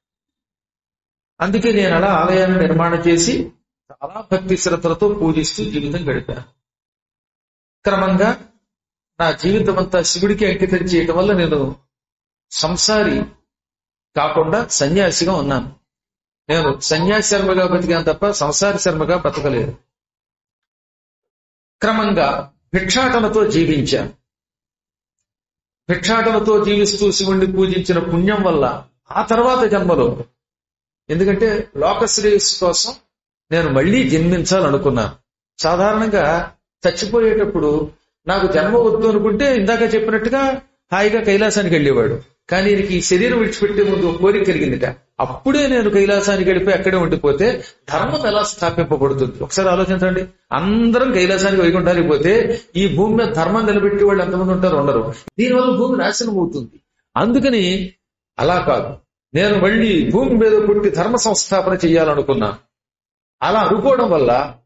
అందుకే నేను అలా ఆలయాన్ని నిర్మాణం చేసి చాలా భక్తి శ్రద్ధలతో పూజిస్తూ జీవితం గడిపాను. క్రమంగా నా జీవితం అంతా శివుడికి అంకితం చేయటం వల్ల నేను సంసారి కాకుండా సన్యాసిగా ఉన్నాను. నేను సన్యాసి శర్మగా బతికాను తప్ప సంసారి శర్మగా బతకలేదు. క్రమంగా భిక్షాటనతో జీవించాను. భిక్షాటనతో జీవిస్తూ శివుణ్ణి పూజించిన పుణ్యం వల్ల ఆ తర్వాత జన్మలో, ఎందుకంటే లోకశ్రేయస్సు కోసం నేను మళ్లీ జన్మించాలనుకున్నాను. సాధారణంగా చచ్చిపోయేటప్పుడు నాకు జన్మ వద్దు అనుకుంటే ఇందాక చెప్పినట్టుగా హాయిగా కైలాసానికి వెళ్ళేవాడు. కానీ ఈ శరీరం విడిచిపెట్టే ముందు కోరిక కలిగిందిట. అప్పుడే నేను కైలాసానికి వెళ్ళిపోయి అక్కడే ఉండిపోతే ధర్మం ఎలా స్థాపింపబడుతుంది? ఒకసారి ఆలోచించండి. అందరం కైలాసానికి వైకుంఠానికి పోతే ఈ భూమి మీద ధర్మం నిలబెట్టే వాళ్ళు ఎంతమంది ఉంటారు? ఉండరు. దీనివల్ల భూమి నాశనం అవుతుంది. అందుకని అలా కాదు, నేను మళ్ళీ భూమి మీద పుట్టి ధర్మ సంస్థాపన చేయాలనుకున్నాను. అలా అనుకోవడం వల్ల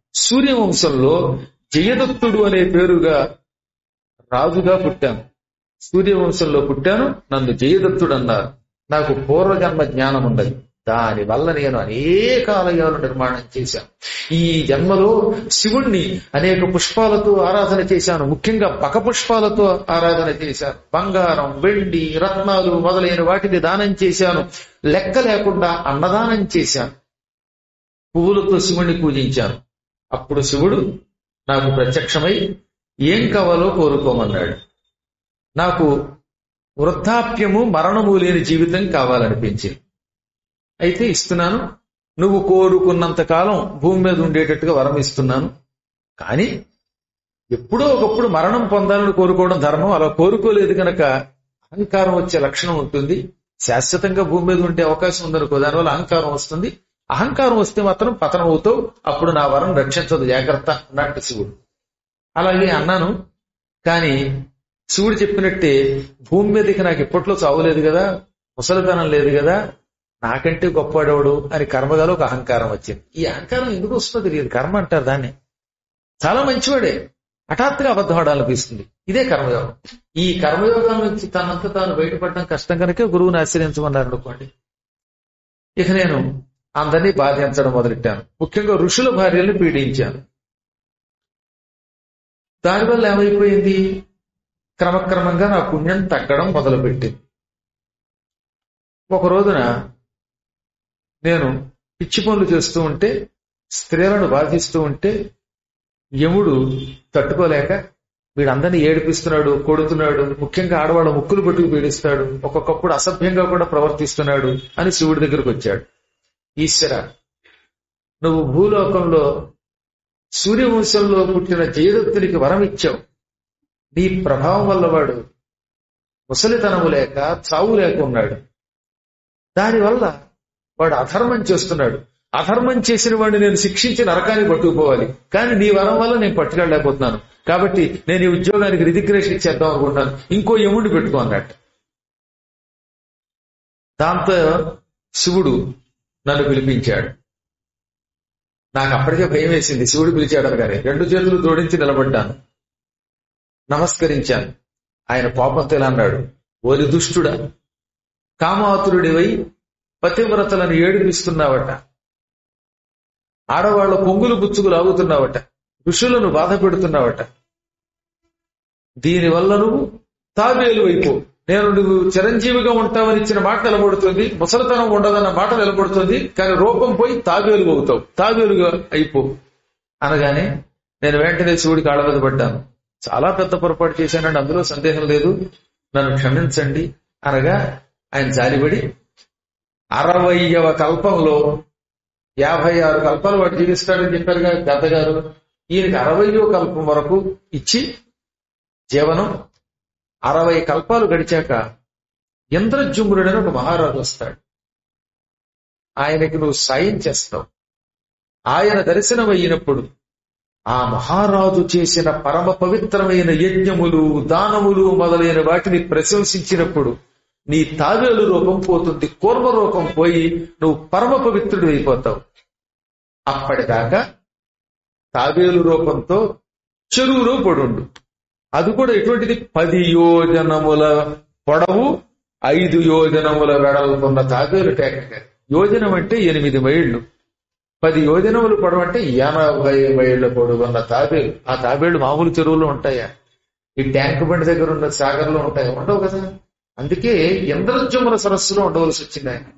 సూర్యవంశంలో జయదత్తుడు అనే పేరుగా రాజుగా పుట్టాను. సూర్యవంశంలో పుట్టాను, నన్ను జయదత్తుడు అన్నారు. నాకు పూర్వజన్మ జ్ఞానం ఉండదు. దానివల్ల నేను అనేక ఆలయాలు నిర్మాణం చేశాను. ఈ జన్మలో శివుణ్ణి అనేక పుష్పాలతో ఆరాధన చేశాను. ముఖ్యంగా బకపుష్పాలతో ఆరాధన చేశాను. బంగారం, వెండి, రత్నాలు మొదలైన వాటిని దానం చేశాను. లెక్క లేకుండా అన్నదానం చేశాను. పువ్వులతో శివుణ్ణి పూజించాను. అప్పుడు శివుడు నాకు ప్రత్యక్షమై ఏం కావాలో కోరుకోమన్నాడు. నాకు వృద్ధాప్యము, మరణము లేని జీవితం కావాలనిపించింది. అయితే ఇస్తున్నాను, నువ్వు కోరుకున్నంత కాలం భూమి మీద ఉండేటట్టుగా వరం ఇస్తున్నాను. కానీ ఎప్పుడో ఒకప్పుడు మరణం పొందాలని కోరుకోవడం ధర్మం. అలా కోరుకోలేదు కనుక అహంకారం వచ్చే లక్షణం ఉంటుంది. శాశ్వతంగా భూమి మీద ఉండే అవకాశం ఉందనుకో, దానివల్ల అహంకారం వస్తుంది. అహంకారం వస్తే మాత్రం పతనం అవుతావు. అప్పుడు నా వరం రక్షించదు, జాగ్రత్త అన్నట్టు శివుడు. అలాగే అన్నాను. కానీ శివుడు చెప్పినట్టే భూమి మీదకి నాకు ఇప్పట్లో చావులేదు కదా, ముసలితనం లేదు కదా, నాకంటే గొప్పవాడేవాడు అని కర్మగాలో ఒక అహంకారం వచ్చింది. ఈ అహంకారం ఎందుకు వస్తుందో తెలియదు, కర్మ అంటారు దాన్ని. చాలా మంచివాడే, హఠాత్తుగా అబద్ధం ఆడాలనిపిస్తుంది. ఇదే కర్మయోగం. ఈ కర్మయోగం నుంచి తనంత తాను బయటపడడం కష్టం కనుక గురువుని ఆశ్రయించమన్నారు అనుకోండి. ఇక నేను అందరినీ బాధించడం మొదలెట్టాను. ముఖ్యంగా ఋషుల భార్యల్ని పీడించాను. దానివల్ల ఏమైపోయింది, క్రమక్రమంగా నా పుణ్యం తగ్గడం మొదలుపెట్టింది. ఒక రోజున నేను పిచ్చి పనులు చేస్తూ ఉంటే, స్త్రీలను బాధిస్తూ ఉంటే, యముడు తట్టుకోలేక వీడందరినీ ఏడిపిస్తున్నాడు, కొడుతున్నాడు, ముఖ్యంగా ఆడవాళ్ళ ముక్కులు పట్టుకు పీడిస్తాడు, ఒక్కొక్కప్పుడు అసభ్యంగా కూడా ప్రవర్తిస్తున్నాడు అని శివుడి దగ్గరకు వచ్చాడు. ఈశ్వర, నువ్వు భూలోకంలో సూర్యవంశంలో పుట్టిన జయదత్తునికి వరం ఇచ్చావు. నీ ప్రభావం వల్ల వాడు ముసలితనము లేక చావు లేక ఉన్నాడు. దానివల్ల వాడు అధర్మం చేస్తున్నాడు. అధర్మం చేసిన వాడిని నేను శిక్షించి నరకానికి పట్టుకుపోవాలి. కానీ నీ వరం వల్ల నేను పట్టుకెళ్ళలేకపోతున్నాను. కాబట్టి నేను ఈ ఉద్యోగానికి రిజిగ్నేషన్ ఇచ్చేద్దాం అనుకుంటున్నాను. ఇంకో యముడిని పెట్టుకో అన్నట్టు. దాంతో శివుడు నన్ను పిలిపించాడు. నాకు అప్పటికే భయం వేసింది. శివుడు పిలిచాడు అనగానే 2 చేతులు జోడించి నిలబడ్డాను, నమస్కరించాను. ఆయన కోపంతో ఇలా అన్నాడు, ఓరి దుష్టుడా, కామాతురుడివై పతివ్రతలను ఏడిపిస్తున్నావట, ఆడవాళ్ల కొంగులు బుచ్చుకు లాగుతున్నావట, ఋషులను బాధ పెడుతున్నావట. దీనివల్ల నువ్వు తాబేలు అయిపో. నేను నువ్వు చిరంజీవిగా ఉంటావని ఇచ్చిన మాట నిలబడుతుంది, ముసలితనం ఉండదన్న మాట నిలబడుతుంది, కానీ రూపం పోయి తాబేలు అవుతావు, తాబేలుగా అయిపో అనగానే నేను వెంటనే శివుడి కాళ్ళ మీద పడ్డాను. చాలా పెద్ద పొరపాటు చేశానండి, అందులో సందేహం లేదు, నన్ను క్షమించండి అనగా ఆయన జాలిపడి 60వ కల్పంలో 56 కల్పాలు వాడు జీవిస్తాడని చెప్పారుగా గద్దగారు. ఈయనకి 60వ కల్పం వరకు ఇచ్చి జీవనం 60 కల్పాలు గడిచాక ఇంద్రజుమ్రుడని ఒక మహారాజు వస్తాడు. ఆయనకి నువ్వు సాయం చేస్తావు. ఆయన దర్శనం అయినప్పుడు ఆ మహారాజు చేసిన పరమ పవిత్రమైన యజ్ఞములు, దానములు మొదలైన వాటిని ప్రశంసించినప్పుడు నీ తాబేలు రూపం పోతుంది, కూర్మ రూపం పోయి నువ్వు పరమ పవిత్రుడు అయిపోతావు. అప్పటిదాకా తాబేలు రూపంతో చెరువులో పడుండు. అది కూడా ఎటువంటిది, 10 యోజనముల పొడవు 5 యోజనముల వెడల్పున్న తాబేలు ట్యాంక్. యోజనం అంటే 8 మైళ్ళు, 10 యోజనములు పొడవు అంటే 80 మైళ్ళ పొడవున్న తాబేలు. ఆ తాబేళ్లు మామూలు చెరువులో ఉంటాయా? ఈ ట్యాంక్ బండి దగ్గర ఉన్న సాగర్లో ఉంటాయా? ఉండవు కదా. అందుకే ఇంద్రజముల సరస్సులో ఉండవలసి వచ్చింది ఆయన.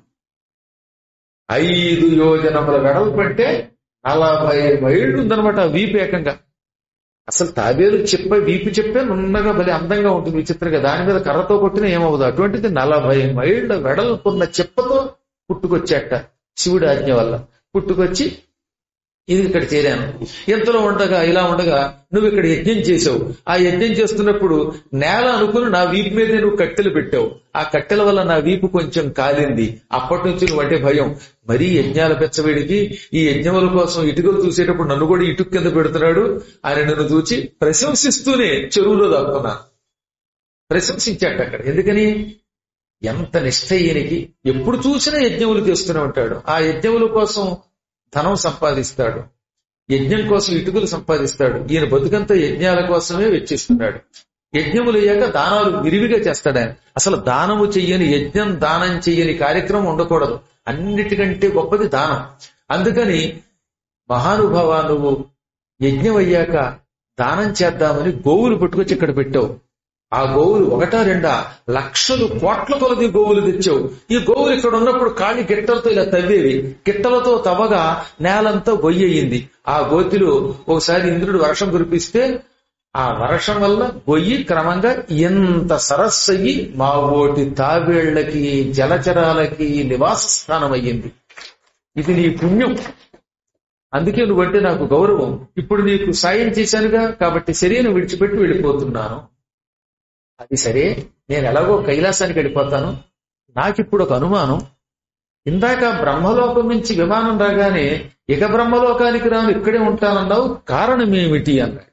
5 యోజనముల వెడల్పు అంటే 40 మైళ్ళు ఉందనమాట వీపు ఏకంగా. అసలు తాబేలు వీపు చెప్పే నున్నగా భలే అందంగా ఉంటుంది, విచిత్రంగా. దాని మీద కర్రతో కొట్టినా ఏమవుదు. అటువంటిది 40 మైళ్ళ వెడల్పున్న చెప్పతో పుట్టుకొచ్చాట శివుడి ఆజ్ఞ వల్ల. పుట్టుకొచ్చి ఇది ఇక్కడ చేరాను. ఎంతలో ఉండగా ఇలా ఉండగా నువ్వు ఇక్కడ యజ్ఞం చేసావు. ఆ యజ్ఞం చేస్తున్నప్పుడు నేల అనుకుని నా వీపు మీద నువ్వు కట్టెలు పెట్టావు. ఆ కట్టెల వల్ల నా వీపు కొంచెం కాలింది. అప్పటి నుంచి నువ్వు అంటే భయం. మరీ యజ్ఞాల పెచ్చవేడికి ఈ యజ్ఞముల కోసం ఇటుకలు చూసేటప్పుడు నన్ను కూడా ఇటుక కింద పెడుతున్నాడు. ఆయన నన్ను చూచి ప్రశంసిస్తూనే చెరువులో దాక్కున్నాను. ప్రశంసించాట అక్కడ. ఎందుకని? ఎంత నిష్ఠ ఈయనకి. ఎప్పుడు చూసినా యజ్ఞములు చేస్తూనే ఉంటాడు. ఆ యజ్ఞముల కోసం ధనం సంపాదిస్తాడు. యజ్ఞం కోసం ఇటుకలు సంపాదిస్తాడు. ఈయన బతుకంతా యజ్ఞాల కోసమే వెచ్చిస్తున్నాడు. యజ్ఞములు అయ్యాక దానాలు విరివిగా చేస్తాడు ఆయన. అసలు దానము చెయ్యని యజ్ఞం, దానం చెయ్యని కార్యక్రమం ఉండకూడదు. అన్నిటికంటే గొప్పది దానం. అందుకని మహానుభావ, నువ్వు యజ్ఞం అయ్యాక దానం చేద్దామని గోవులు పట్టుకొచ్చి ఇక్కడ పెట్టావు. ఆ గోవులు ఒకటా రెండా, లక్షలు కోట్ల కొలది గోవులు తెచ్చావు. ఈ గోవులు ఇక్కడ ఉన్నప్పుడు కాళి గిట్టలతో ఇలా తవ్వేవి. గిట్టలతో తవ్వగా నేలంతా గొయ్యి అయ్యింది. ఆ గోతిలో ఒకసారి ఇంద్రుడు వర్షం కురిపిస్తే ఆ వర్షం వల్ల గొయ్యి క్రమంగా ఎంత సరస్సు అయ్యి మా ఓటి తాబేళ్లకి, జలచరాలకి నివాస స్థానం అయ్యింది. ఇది నీ పుణ్యం. అందుకే నువ్వంటే నాకు గౌరవం. ఇప్పుడు నీకు సాయం చేశానుగా, కాబట్టి శరీరం విడిచిపెట్టి వెళ్ళిపోతున్నాను. అది సరే, నేను ఎలాగో కైలాసానికి వెళ్ళిపోతాను. నాకిప్పుడు ఒక అనుమానం. ఇందాక బ్రహ్మలోకం నుంచి విమానం రాగానే ఇక బ్రహ్మలోకానికి రాను, ఇక్కడే ఉంటానన్నావు, కారణం ఏమిటి అన్నాడు.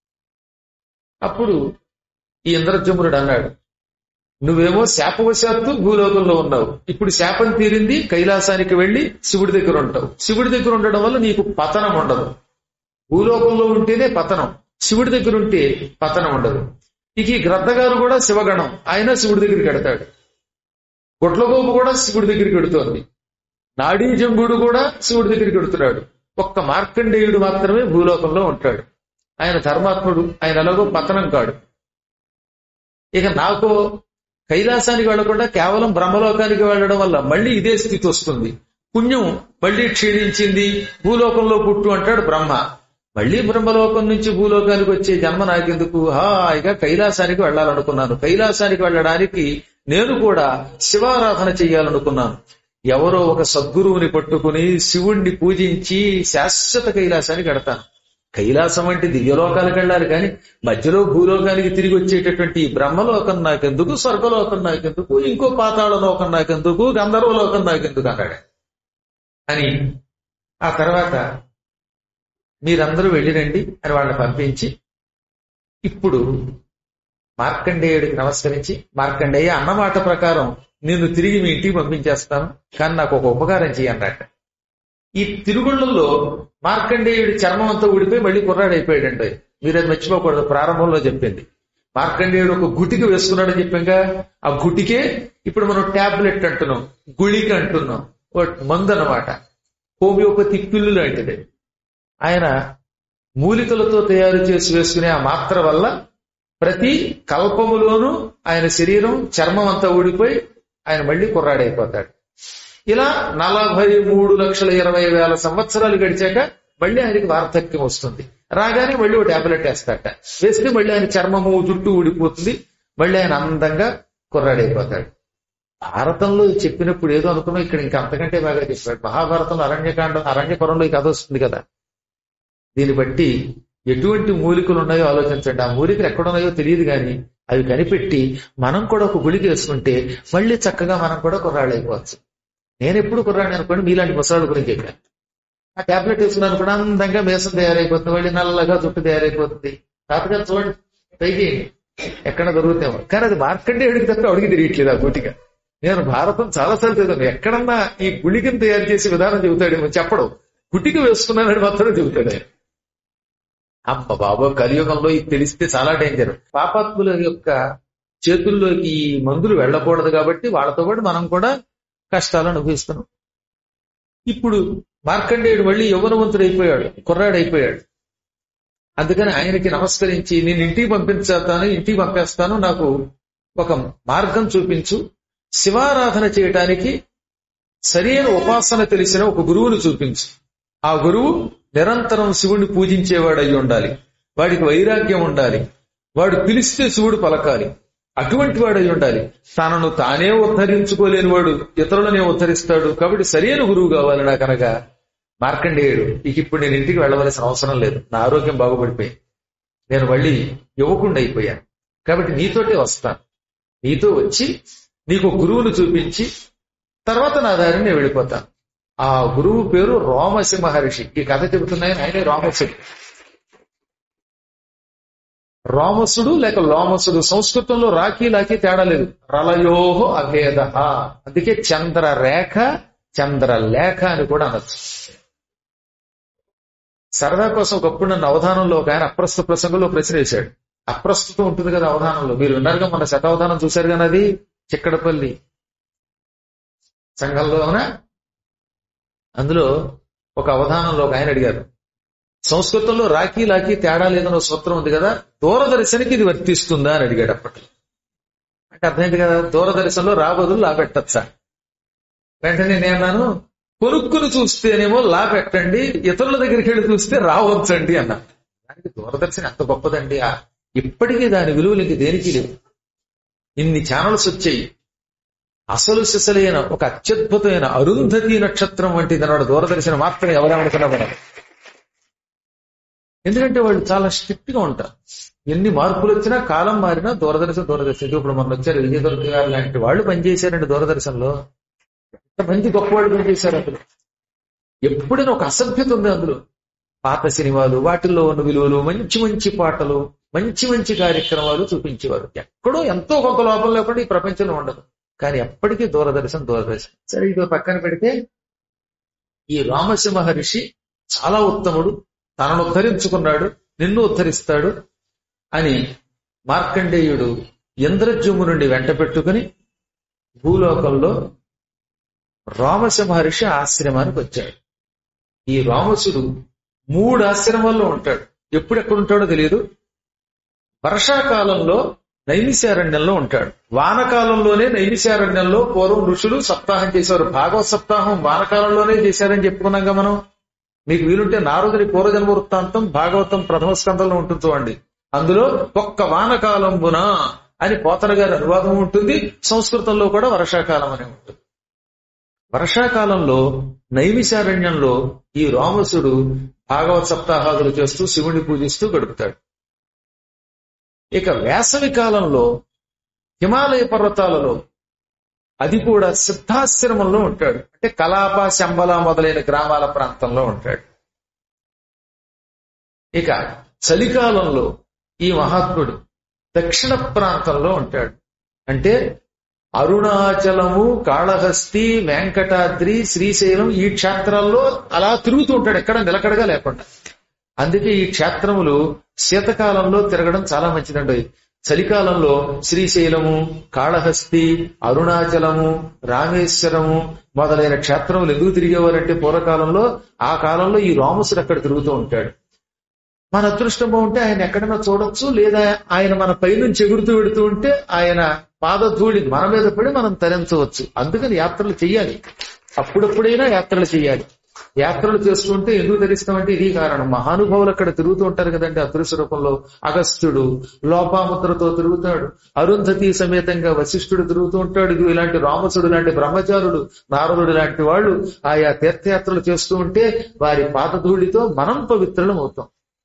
అప్పుడు ఈ ఇంద్రజమునుడు అన్నాడు, నువ్వేమో శాపవశాత్తు భూలోకంలో ఉన్నావు. ఇప్పుడు శాపం తీరింది, కైలాసానికి వెళ్లి శివుడి దగ్గర ఉంటావు. శివుడి దగ్గర ఉండడం వల్ల నీకు పతనం ఉండదు. భూలోకంలో ఉంటేనే పతనం, శివుడి దగ్గర ఉంటే పతనం ఉండదు. ఇక ఈ గ్రద్దగారు కూడా శివగణం, ఆయన శివుడి దగ్గరికి వెడతాడు. గొట్లగోపు కూడా శివుడి దగ్గరికి వెడుతోంది. నాడీ జంబుడు కూడా శివుడి దగ్గరికి వెడుతున్నాడు. ఒక్క మార్కండేయుడు మాత్రమే భూలోకంలో ఉంటాడు. ఆయన ధర్మాత్ముడు, ఆయన ఎలాగో పతనం కాడు. ఇక నాకు కైలాసానికి వెళ్లకుండా కేవలం బ్రహ్మలోకానికి వెళ్లడం వల్ల మళ్ళీ ఇదే స్థితి వస్తుంది. పుణ్యం మళ్ళీ క్షీణించింది, భూలోకంలో పుట్టు అంటాడు బ్రహ్మ. మళ్ళీ బ్రహ్మలోకం నుంచి భూలోకానికి వచ్చే జన్మ నాకెందుకు, హాయిగా కైలాసానికి వెళ్లాలనుకున్నాను. కైలాసానికి వెళ్ళడానికి నేను కూడా శివారాధన చెయ్యాలనుకున్నాను. ఎవరో ఒక సద్గురువుని పట్టుకుని శివుణ్ణి పూజించి శాశ్వత కైలాసానికి వెడతాను. కైలాసం అంటే దివ్యలోకాలకు వెళ్ళాలి, కానీ మధ్యలో భూలోకానికి తిరిగి వచ్చేటటువంటి ఈ బ్రహ్మలోకం నాకెందుకు, స్వర్గలోకం నాకెందుకు, ఇంకో పాతాళ లోకం నాకెందుకు, గంధర్వలోకం నాకెందుకు అన్నాడు. అని ఆ తర్వాత మీరందరూ వెళ్ళిరండి అని వాళ్ళని పంపించి, ఇప్పుడు మార్కండేయుడికి నమస్కరించి, మార్కండేయ అన్నమాట ప్రకారం నిన్ను తిరిగి మీ ఇంటికి పంపించేస్తాను, కానీ నాకు ఒక ఉపకారం చెయ్యన్నట్ట. ఈ తిరుగుళ్ళల్లో మార్కండేయుడి చర్మం అంతా ఊడిపోయి మళ్ళీ కుర్రాడైపోయాడండి. మీరు అది మర్చిపోకూడదు, ప్రారంభంలో చెప్పింది. మార్కండేయుడు ఒక గుటిక వేసుకున్నాడని చెప్పాక, ఆ గుటికే ఇప్పుడు మనం టాబ్లెట్ అంటున్నాం, గుళిక అంటున్నాం, మందు అన్నమాట. హోమియోపతి పిల్లు లాంటిది. ఆయన మూలికలతో తయారు చేసి వేసుకునే ఆ మాత్ర వల్ల ప్రతి కల్పములోనూ ఆయన శరీరం చర్మం అంతా ఊడిపోయి ఆయన మళ్ళీ కుర్రాడైపోతాడు. ఇలా 43,20,000 సంవత్సరాలు గడిచాక మళ్ళీ ఆయనకి వార్ధక్యం వస్తుంది. రాగానే మళ్ళీ ఒక టాబ్లెట్ వేస్తాడట. వేస్తే మళ్ళీ ఆయన చర్మము జుట్టు ఊడిపోతుంది, మళ్ళీ ఆయన అందంగా కుర్రాడైపోతాడు. భారతంలో చెప్పినప్పుడు ఏదో అనుకున్నాం, ఇక్కడ ఇంకా అంతకంటే బాగా చెప్పాడు. మహాభారతంలో అరణ్యపురంలో ఈ కథ వస్తుంది కదా. దీన్ని బట్టి ఎటువంటి మూలికలు ఉన్నాయో ఆలోచించండి. ఆ మూలికలు ఎక్కడున్నాయో తెలియదు, కానీ అవి కనిపెట్టి మనం కూడా ఒక గుళిక వేసుకుంటే మళ్ళీ చక్కగా మనం కూడా కుర్రాళ్ళైపోవచ్చు. నేను ఎప్పుడు కుర్రాడిని అనుకోండి, మీలాంటి ముసలాళ్ళ గురించి చెప్పాను. ఆ టాబ్లెట్ వేసుకున్నాను కూడా అందంగా మేసం తయారైపోతుంది, మళ్ళీ నల్లగా జుట్టు తయారైపోతుంది. తాతగారు చూడండి, పైకి ఎక్కడ దొరుకుతామో. కానీ అది మార్కండేయుడికి తప్ప అడిగి తిరిగట్లేదు ఆ గుటిక. నేను భారతం చాలాసార్లు చదివాను. ఎక్కడన్నా ఈ గుళికను తయారు చేసే విధానం చెబుతాడేమో, చెప్పడం. గుటిక వేసుకున్నానని మాత్రం చెబుతాడు ఆయన. అమ్మ బాబో, కలియుగంలో ఇది తెలిస్తే చాలా డేంజర్. పాపాత్ముల యొక్క చేతుల్లోకి ఈ మందులు వెళ్ళకూడదు, కాబట్టి వాళ్ళతో పాటు మనం కూడా కష్టాలు అనుభవిస్తున్నాం. ఇప్పుడు మార్కండేయుడు మళ్ళీ యవ్వనవంతుడైపోయాడు, కుర్రాడైపోయాడు. అందుకని ఆయనకి నమస్కరించి, నేను ఇంటికి పంపేస్తాను, నాకు ఒక మార్గం చూపించు, శివారాధన చేయటానికి సరైన ఉపాసన తెలిసిన ఒక గురువును చూపించు. ఆ గురువు నిరంతరం శివుణ్ణి పూజించేవాడు అయి ఉండాలి, వాడికి వైరాగ్యం ఉండాలి, వాడు పిలిస్తే శివుడు పలకాలి, అటువంటి వాడు అయి ఉండాలి. తనను తానే ఉద్ధరించుకోలేని వాడు ఇతరులనే ఉద్ధరిస్తాడు, కాబట్టి సరైన గురువు కావాలి నాకనగా మార్కండేయుడు, ఇప్పుడు నేను ఇంటికి వెళ్ళవలసిన అవసరం లేదు, నా ఆరోగ్యం బాగుపడిపోయి నేను మళ్ళీ యువకుండా అయిపోయాను, కాబట్టి నీతోటే వస్తాను. నీతో వచ్చి నీకు గురువును చూపించి తర్వాత నా దారిని నేను వెళ్ళిపోతాను. ఆ గురువు పేరు రోమసి మహర్షి. ఈ కథ చెబుతున్నాయని ఆయనే రోమసుడు. రోమసుడు లేక లోమసుడు, సంస్కృతంలో రాఖీ లాఖీ తేడా లేదు. రలయోహో అభేద, అందుకే చంద్రరేఖ చంద్రలేఖ అని కూడా అనొచ్చు. సరదా కోసం ఒకప్పుడు నన్ను అవధానంలో ఒక ఆయన అప్రస్తుత ప్రసంగంలో ప్రశ్న వేశాడు. అప్రస్తుతం ఉంటుంది కదా అవధానంలో, మీరు విన్నారుగా, మన శతావధానం చూశారు కానీ అది చిక్కడపల్లి సంఘంలోన. అందులో ఒక అవధానంలో ఒక ఆయన అడిగారు, సంస్కృతంలో రాఖీ లాఖీ తేడా లేదన్న సూత్రం ఉంది కదా, దూరదర్శన్కి ఇది వర్తిస్తుందా అని అడిగాడు అప్పట్లో. అంటే అర్థమైంది కదా, దూరదర్శన్లో రా బదులు లా పెట్టచ్చా. వెంటనే నేను కొనుక్కుని చూస్తేనేమో లా పెట్టండి, ఇతరుల దగ్గరికి వెళ్ళి చూస్తే రావచ్చండి అన్నా. దానికి దూరదర్శన్ ఎంత గొప్పదండి. ఇప్పటికీ దాని విలువలు ఇంక దేనికి లేవు. ఇన్ని ఛానల్స్ వచ్చాయి. అసలు సిసలైన ఒక అత్యద్భుతమైన అరుంధతి నక్షత్రం వంటిది అన్నాడు దూరదర్శన్ మాత్రం ఎవరేమనుకున్నా కూడా. ఎందుకంటే వాళ్ళు చాలా స్ట్రిక్ట్ గా ఉంటారు. ఎన్ని మార్పులు వచ్చినా, కాలం మారినా దూరదర్శన్. ఇప్పుడు మొన్న వచ్చారు విజయదుర్గ గారు లాంటి వాళ్ళు పనిచేశారండి దూరదర్శన్లో. ఎంత మంచి గొప్ప వాళ్ళు పనిచేశారు. అసలు ఎప్పుడైనా ఒక అసభ్యత ఉంది అందులో. పాత సినిమాలు, వాటిల్లో ఉన్న విలువలు, మంచి మంచి పాటలు, మంచి మంచి కార్యక్రమాలు చూపించేవారు. ఎక్కడో ఎంతో కొంత లోపం లేకుండా ఈ ప్రపంచంలో ఉండదు. కానీ ఎప్పటికీ దూరదర్శన్. సరే, ఇది పక్కన పెడితే ఈ రామసింహ మహర్షి చాలా ఉత్తముడు, తనను ఉద్ధరించుకున్నాడు, నిన్ను ఉద్ధరిస్తాడు అని మార్కండేయుడు ఇంద్రజుమ్ము నుండి వెంట పెట్టుకుని భూలోకంలో రామసింహ మహర్షి ఆశ్రమానికి వచ్చాడు. ఈ రామసుడు 3 ఆశ్రమాల్లో ఉంటాడు. ఎప్పుడెక్కడుంటాడో తెలియదు. వర్షాకాలంలో నైమిశారణ్యంలో ఉంటాడు. వానకాలంలోనే నైమిశారణ్యంలో పూర్వం ఋషులు సప్తాహం చేసేవారు. భాగవత సప్తాహం వానకాలంలోనే చేశారని చెప్పుకున్నాగా మనం. మీకు వీలుంటే నారదుని పూర్వజన్మ వృత్తాంతం భాగవతం ప్రథమ స్కంధంలో ఉంటుంది చూడండి. అందులో ఒక్క వానకాలంబున అని పోతన గారి అనువాదం ఉంటుంది. సంస్కృతంలో కూడా వర్షాకాలం అని ఉంటుంది. వర్షాకాలంలో నైమిశారణ్యంలో ఈ రామసుడు భాగవత సప్తాహాదులు చేస్తూ శివుని పూజిస్తూ గడుపుతాడు. ఇక వేసవి కాలంలో హిమాలయ పర్వతాలలో, అది కూడా సిద్ధాశ్రమంలో ఉంటాడు. అంటే కలాప, శంబల మొదలైన గ్రామాల ప్రాంతంలో ఉంటాడు. ఇక చలికాలంలో ఈ మహాత్ముడు దక్షిణ ప్రాంతంలో ఉంటాడు. అంటే అరుణాచలము, కాళహస్తి, వెంకటాద్రి, శ్రీశైలం ఈ క్షేత్రాల్లో అలా తిరుగుతూ ఉంటాడు, ఎక్కడ నిలకడగా లేకుండా. అందుకే ఈ క్షేత్రములు శీతకాలంలో తిరగడం చాలా మంచిదండి. చలికాలంలో శ్రీశైలము, కాళహస్తి, అరుణాచలము, రామేశ్వరము మొదలైన క్షేత్రములు ఎందుకు తిరిగేవారంటే పూర్వకాలంలో, ఆ కాలంలో ఈ రామసుడు అక్కడ తిరుగుతూ ఉంటాడు. మన అదృష్టం బాగుంటే ఆయన ఎక్కడైనా చూడొచ్చు, లేదా ఆయన మన పైనుంచి ఎగురుతూ వెడుతూ ఉంటే ఆయన పాదధూళి మన మీద పడి మనం తరించవచ్చు. అందుకని యాత్రలు చెయ్యాలి, అప్పుడప్పుడైనా యాత్రలు చెయ్యాలి. యాత్రలు చేస్తుంటే ఎందుకు ధరిస్తామంటే ఇది కారణం. మహానుభావులు అక్కడ తిరుగుతూ ఉంటారు కదండి. అదృశ్య రూపంలో అగస్త్యుడు లోపాముద్రతో తిరుగుతాడు, అరుంధతి సమేతంగా వశిష్ఠుడు తిరుగుతూ ఉంటాడు. ఇలాంటి రామసుడు లాంటి బ్రహ్మచారుడు, నారదుడు లాంటి వాళ్ళు ఆయా తీర్థయాత్రలు చేస్తూ ఉంటే వారి పాదధూళితో మనం పవిత్రులం అవుతాం.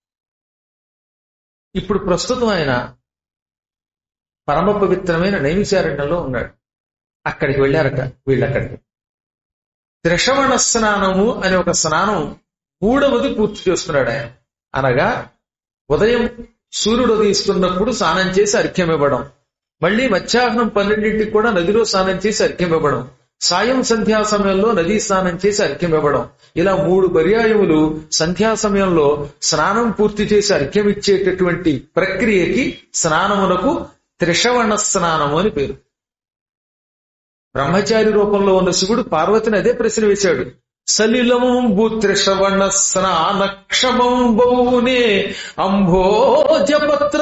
ఇప్పుడు ప్రస్తుతం ఆయన పరమ పవిత్రమైన నైమిశారణ్యంలో ఉన్నాడు. అక్కడికి వెళ్ళారట వీళ్ళక్కడికి. త్రిషవణ స్నానము అనే ఒక స్నానం 3వది పూర్తి చేస్తున్నాడు ఆయన. అనగా ఉదయం సూర్యుడు ఉదయిస్తున్నప్పుడు స్నానం చేసి అర్ఘ్యం ఇవ్వడం, మళ్ళీ మధ్యాహ్నం 12ంటికి కూడా నదిలో స్నానం చేసి అర్ఘ్యం ఇవ్వడం, సాయం సంధ్యా సమయంలో నదీ స్నానం చేసి అర్ఘ్యం ఇవ్వడం. ఇలా 3 పర్యాయములు సంధ్యా సమయంలో స్నానం పూర్తి చేసి అర్ఘ్యం ఇచ్చేటటువంటి ప్రక్రియకి స్నానమునకు త్రిషవణ స్నానము అని పేరు. బ్రహ్మచారి రూపంలో ఉన్న శివుడు పార్వతిని అదే ప్రశ్న వేశాడు. సలిలంబు త్రిషవణ స్నాన క్షమంబౌనే అంభోజపత్ర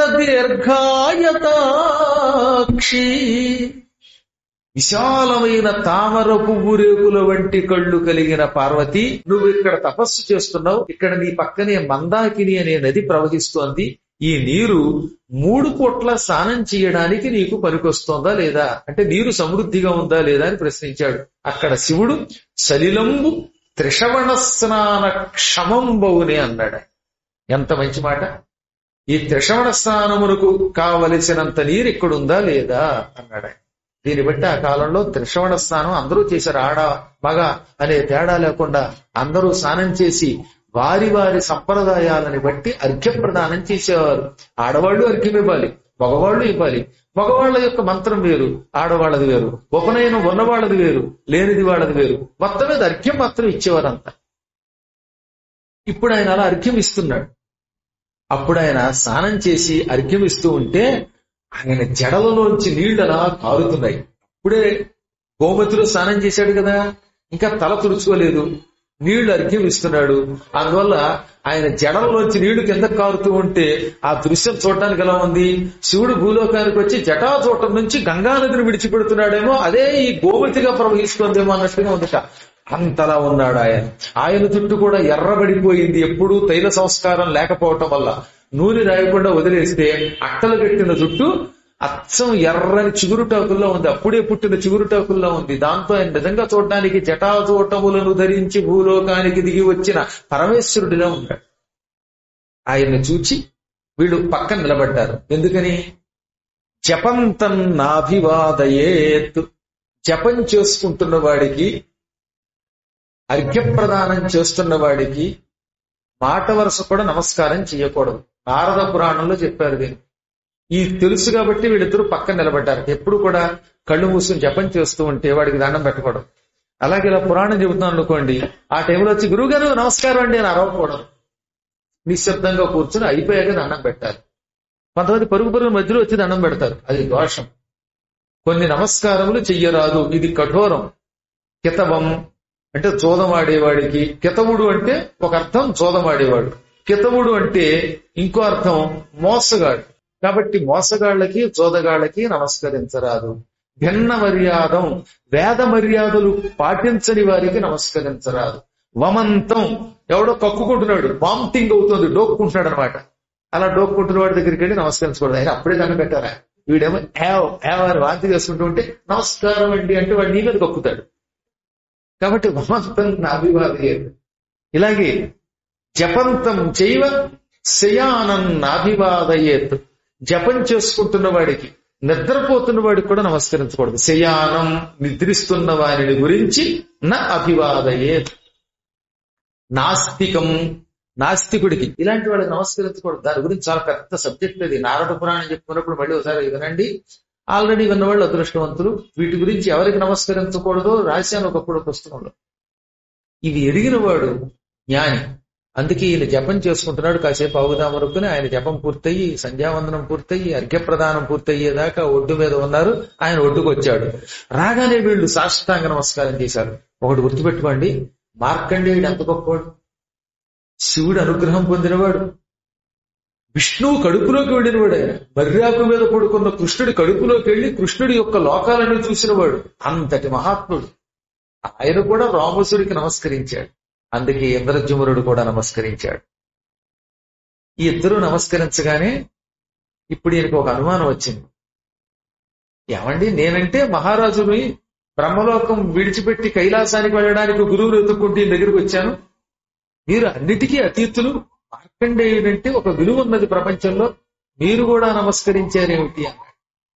దీర్ఘాయతాక్షి. విశాలమైన తామర పువ్వు రేకుల వంటి కళ్ళు కలిగిన పార్వతి, నువ్వు ఇక్కడ తపస్సు చేస్తున్నావు. ఇక్కడ నీ పక్కనే మందాకిని అనే నది ప్రవహిస్తోంది. ఈ నీరు 3 పూట్ల స్నానం చేయడానికి నీకు పనికొస్తోందా లేదా, అంటే నీరు సమృద్ధిగా ఉందా లేదా అని ప్రశ్నించాడు. అక్కడ శివుడు సలిలంబు త్రిషవణ స్నాన క్షమంబౌనే అన్నాడు. ఎంత మంచి మాట. ఈ త్రిషవణ స్నానమునకు కావలసినంత నీరు ఇక్కడుందా లేదా అన్నాడు. దీన్ని బట్టి ఆ కాలంలో త్రిషవణ స్నానం అందరూ చేశారు. ఆడ మగ అనే తేడా లేకుండా అందరూ స్నానం చేసి వారి వారి సంప్రదాయాలని బట్టి అర్ఘ్య ప్రదానం చేసేవారు. ఆడవాళ్లు అర్ఘ్యం ఇవ్వాలి, మగవాళ్లు ఇవ్వాలి. మగవాళ్ల యొక్క మంత్రం వేరు, ఆడవాళ్లది వేరు. ఉపనయనం ఉన్నవాళ్లది వేరు, లేనిది వాళ్ళది వేరు. మొత్తం మీద అర్ఘ్యం మాత్రం ఇచ్చేవారంతా. ఇప్పుడు ఆయన అలా అర్ఘ్యం ఇస్తున్నాడు. అప్పుడు ఆయన స్నానం చేసి అర్ఘ్యం ఇస్తూ ఉంటే ఆయన జడలలోంచి నీళ్లు అలా కారుతున్నాయి. ఇప్పుడే గోమతిలో స్నానం చేశాడు కదా, ఇంకా తల తుడుచుకోలేదు, నీళ్లు అర్ఘ్యం ఇస్తున్నాడు. అందువల్ల ఆయన జడలలోంచి నీళ్లు కింద కారుతూ ఉంటే ఆ దృశ్యం చూడటానికి ఎలా ఉంది? శివుడు భూలోకానికి వచ్చి జటాచూటం నుంచి గంగానదిని విడిచిపెడుతున్నాడేమో, అదే ఈ గోమతిగా ప్రవహిస్తుందేమో అన్నట్టుగా ఉందట. అంతలా ఉన్నాడు ఆయన. ఆయన జుట్టు కూడా ఎర్రబడిపోయింది, ఎప్పుడూ తైల సంస్కారం లేకపోవటం వల్ల. నూనె రాయకుండా వదిలేస్తే అట్టలు కట్టిన జుట్టు అచ్చం ఎర్రని చిగురుటాకుల్లో ఉంది, అప్పుడే పుట్టిన చిగురుటాకుల్లో ఉంది. దాంతో ఆయన నిజంగా చూడటానికి జటాచూటములను ధరించి భూలోకానికి దిగి వచ్చిన పరమేశ్వరుడిలా ఉన్నాడు. ఆయన్ని చూచి వీళ్ళు పక్కన నిలబడ్డారు. ఎందుకని? జపంతం నాభివాదయేత్, జపం చేసుకుంటున్న వాడికి, అర్ఘ్యప్రదానం చేస్తున్న వాడికి మాట వరుస కూడా నమస్కారం చేయకూడదు. నారద పురాణంలో చెప్పారు దీన్ని. ఈ తెలుసు కాబట్టి వీళ్ళిద్దరూ పక్కన నిలబడ్డారు. ఎప్పుడు కూడా కళ్ళు మూసుకుని జపం చేస్తూ ఉంటే వాడికి దండం పెట్టకూడదు. అలాగే ఇలా పురాణం చెబుతున్నాను అనుకోండి, ఆ టైంలో వచ్చి గురువుగారు నమస్కారం అండి అని అరవకూడదు. నిశ్శబ్దంగా కూర్చొని అయిపోయాక దండం పెట్టాలి. కొంతమంది పరుగు మధ్యలో వచ్చి దండం పెడతారు, అది దోషం. కొన్ని నమస్కారములు చెయ్యరాదు, ఇది కఠోరం. కితవం అంటే జోదమాడేవాడికి, కితవుడు అంటే ఒక అర్థం జోదమాడేవాడు, కితవుడు అంటే ఇంకో అర్థం మోసగాడు. కాబట్టి మోసగాళ్లకి జోదగాళ్లకి నమస్కరించరాదు. భిన్న మర్యాదం, వేద మర్యాదలు పాటించని వారికి నమస్కరించరాదు. వమంతం, ఎవడో కక్కుకుంటున్నాడు, వామిటింగ్ అవుతుంది, డోక్కుంటున్నాడు అనమాట, అలా డోక్కుంటున్న వాడి దగ్గరికి వెళ్ళి నమస్కరించకూడదు. ఆయన అప్పుడే దండం పెట్టారా, వీడేమో అని వాంతి చేసుకుంటూ ఉంటే నమస్కారం అండి అంటే వాడు నీ మీద కక్కుతాడు. కాబట్టి వమంతం నాభివాదయేత్. ఇలాగే జపంతం చైవ శయానం నాభివాదయేత్, జపం చేసుకుంటున్న వాడికి, నిద్రపోతున్న వాడికి కూడా నమస్కరించకూడదు. శయానం, నిద్రిస్తున్న వారిని గురించి నా అభివాదయేత్. నాస్తికం, నాస్తికుడికి, ఇలాంటి వాళ్ళకి నమస్కరించకూడదు. దాని గురించి చాలా పెద్ద సబ్జెక్ట్ అది. నారద పురాణం చెప్పుకున్నప్పుడు మళ్ళీ ఒకసారి వినండి. ఆల్రెడీ విన్నవాళ్ళు అదృష్టవంతులు. వీటి గురించి ఎవరికి నమస్కరించకూడదో రాశాను ఒకప్పుడు పుస్తకంలో. ఇవి ఎరిగిన వాడు జ్ఞాని. అందుకే ఈయన జపం చేసుకుంటున్నాడు. కాసేపు అవుదామనుకుని ఆయన జపం పూర్తయి, సంధ్యావందనం పూర్తయి, అర్ఘ్యప్రదానం పూర్తయ్యేదాకా ఒడ్డు మీద ఉన్నారు. ఆయన ఒడ్డుకు వచ్చాడు. రాగానే వీళ్ళు సాష్టాంగ నమస్కారం చేశారు. ఒకటి గుర్తుపెట్టుకోండి, మార్కండేయుడు ఎంత గొప్పవాడు, శివుడు అనుగ్రహం పొందినవాడు, విష్ణువు కడుపులోకి వెళ్ళినవాడు. ఆయన మర్యాకు మీద పడుకున్న కృష్ణుడి కడుపులోకి వెళ్లి కృష్ణుడి యొక్క లోకాలను చూసినవాడు. అంతటి మహాత్ముడు. ఆయన కూడా రామసుడికి నమస్కరించాడు. అందుకే ఇంద్రజుమ్నుడు కూడా నమస్కరించాడు. ఈ ఇద్దరూ నమస్కరించగానే ఇప్పుడు ఈయనకు ఒక అనుమానం వచ్చింది. ఏమండి, నేనంటే మహారాజుని బ్రహ్మలోకం విడిచిపెట్టి కైలాసానికి వెళ్ళడానికి గురువులు ఎత్తుక్కుంటూ ఈ దగ్గరికి వచ్చాను. మీరు అన్నిటికీ అతీతులు, మార్కండేయుడంటే ఒక విలువ ఉన్నది ప్రపంచంలో, మీరు కూడా నమస్కరించారేమిటి అన్నాడు.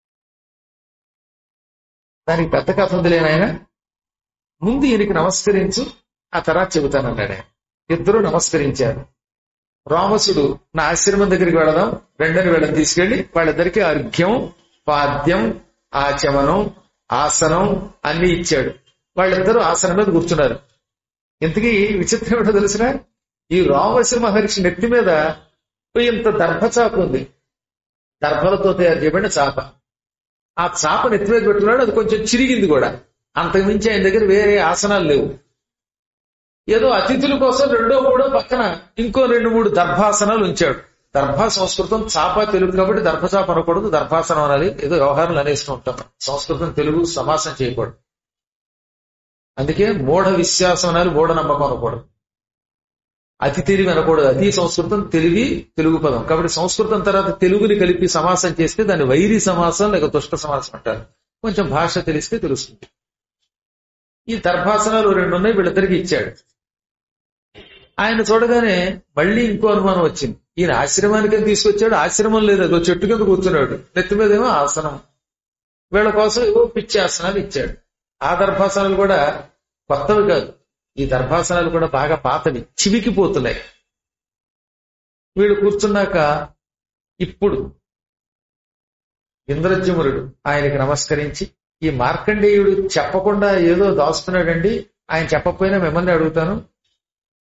దానికి పెద్ద కథ ఉందిలేనాయన, ముందు ఈయనకి నమస్కరించు, ఆ తర్వాత చెబుతానన్నాడు ఆయన. ఇద్దరు నమస్కరించారు. రామసుడు నా ఆశ్రమం దగ్గరికి వెళదాం రెండని వెళ్ళని తీసుకెళ్లి వాళ్ళిద్దరికి అర్ఘ్యం, పాద్యం, ఆచమనం, ఆసనం అన్ని ఇచ్చాడు. వాళ్ళిద్దరూ ఆసనం మీద కూర్చున్నారు. ఇంతకీ విచిత్రం ఏంటో తెలిసిన, ఈ రామశ్రీ మహర్షి నెత్తి మీద ఇంత దర్భచాప ఉంది, దర్భలతో తయారు చేయబడిన చాప. ఆ చాప నెత్తి మీద పెట్టుకున్నాడు. అది కొంచెం చిరిగింది కూడా. అంతకుమించి ఆయన దగ్గర వేరే ఆసనాలు లేవు. ఏదో అతిథుల కోసం రెండో మూడో పక్కన ఇంకో 2-3 దర్భాసనాలు ఉంచాడు. దర్భా సంస్కృతం, చాప తెలుగు కాబట్టి దర్భచాప అనకూడదు, దర్భాసనం అనాలి. ఏదో వ్యవహారాలు అనేస్తూ ఉంటాం. సంస్కృతం తెలుగు సమాసం చేయకూడదు. అందుకే మూఢ విశ్వాసం అనాలి, మూఢనమ్మకం అనకూడదు. అతి తెలివి అనకూడదు. అతి సంస్కృతం, తెలివి తెలుగు పదం. కాబట్టి సంస్కృతం తర్వాత తెలుగుని కలిపి సమాసం చేస్తే దాన్ని వైరి సమాసం లేక దుష్ట సమాసం అంటారు. కొంచెం భాష తెలిస్తే తెలుస్తుంది. ఈ దర్భాసనాలు 2 ఉన్నాయి, వీళ్ళిద్దరికి ఇచ్చాడు. ఆయన చూడగానే మళ్ళీ ఇంకో అనుమానం వచ్చింది. ఈయన ఆశ్రమానికి తీసుకొచ్చాడు, ఆశ్రమం లేదు, అదో చెట్టు కింద కూర్చున్నాడు, నెత్తి మీద ఏమో ఆసనం. వీళ్ళ కోసం ఏవో పిచ్చి ఆసనాలు ఇచ్చాడు. ఆ దర్భాసనాలు కూడా కొత్తవి కాదు, ఈ దర్భాసనాలు కూడా బాగా పాతవి, చివికిపోతున్నాయి. వీళ్ళు కూర్చున్నాక ఇప్పుడు ఇంద్రజుమ్నుడు ఆయనకి నమస్కరించి, ఈ మార్కండేయుడు చెప్పకుండా ఏదో దాస్తున్నాడండి, ఆయన చెప్పకపోయినా మిమ్మల్ని అడుగుతాను,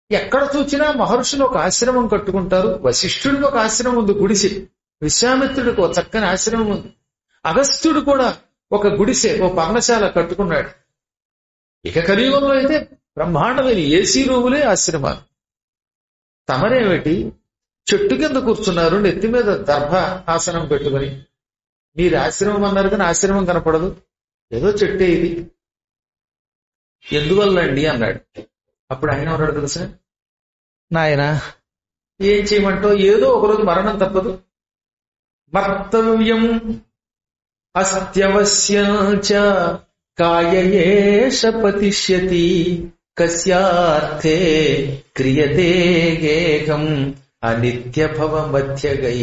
ఎక్కడ చూసినా మహర్షులు ఒక ఆశ్రమం కట్టుకుంటారు. వశిష్ఠుడికి ఒక ఆశ్రమం ఉంది, గుడిసె. విశ్వామిత్రుడికి ఒక చక్కని ఆశ్రమం ఉంది. అగస్త్యుడు కూడా ఒక గుడిసె, ఒక పర్ణశాల కట్టుకున్నాడు. ఇక కలియుగంలో అయితే బ్రహ్మాండమైన ఏసీ రూములే ఆశ్రమాలు. తమరేమిటి చెట్టు కింద కూర్చున్నారు, నెత్తి మీద దర్భ ఆసనం పెట్టుకుని. మీరు ఆశ్రమం అన్నారు కానీ ఆశ్రమం కనపడదు, ఏదో చెట్టే ఇది, ఎందువల్లండి అన్నాడు. అప్పుడు ఆయన ఉన్నాడు తెలుసా, నాయన ఏం చేయమంటావు, ఏదో ఒకరోజు మరణం తప్పదు. మర్తవ్యం అస్త్యవశ్యంచ కాయేష పతిష్యతి కస్యార్థే క్రియతే గేహం అనిత్య భవ మధ్యగై.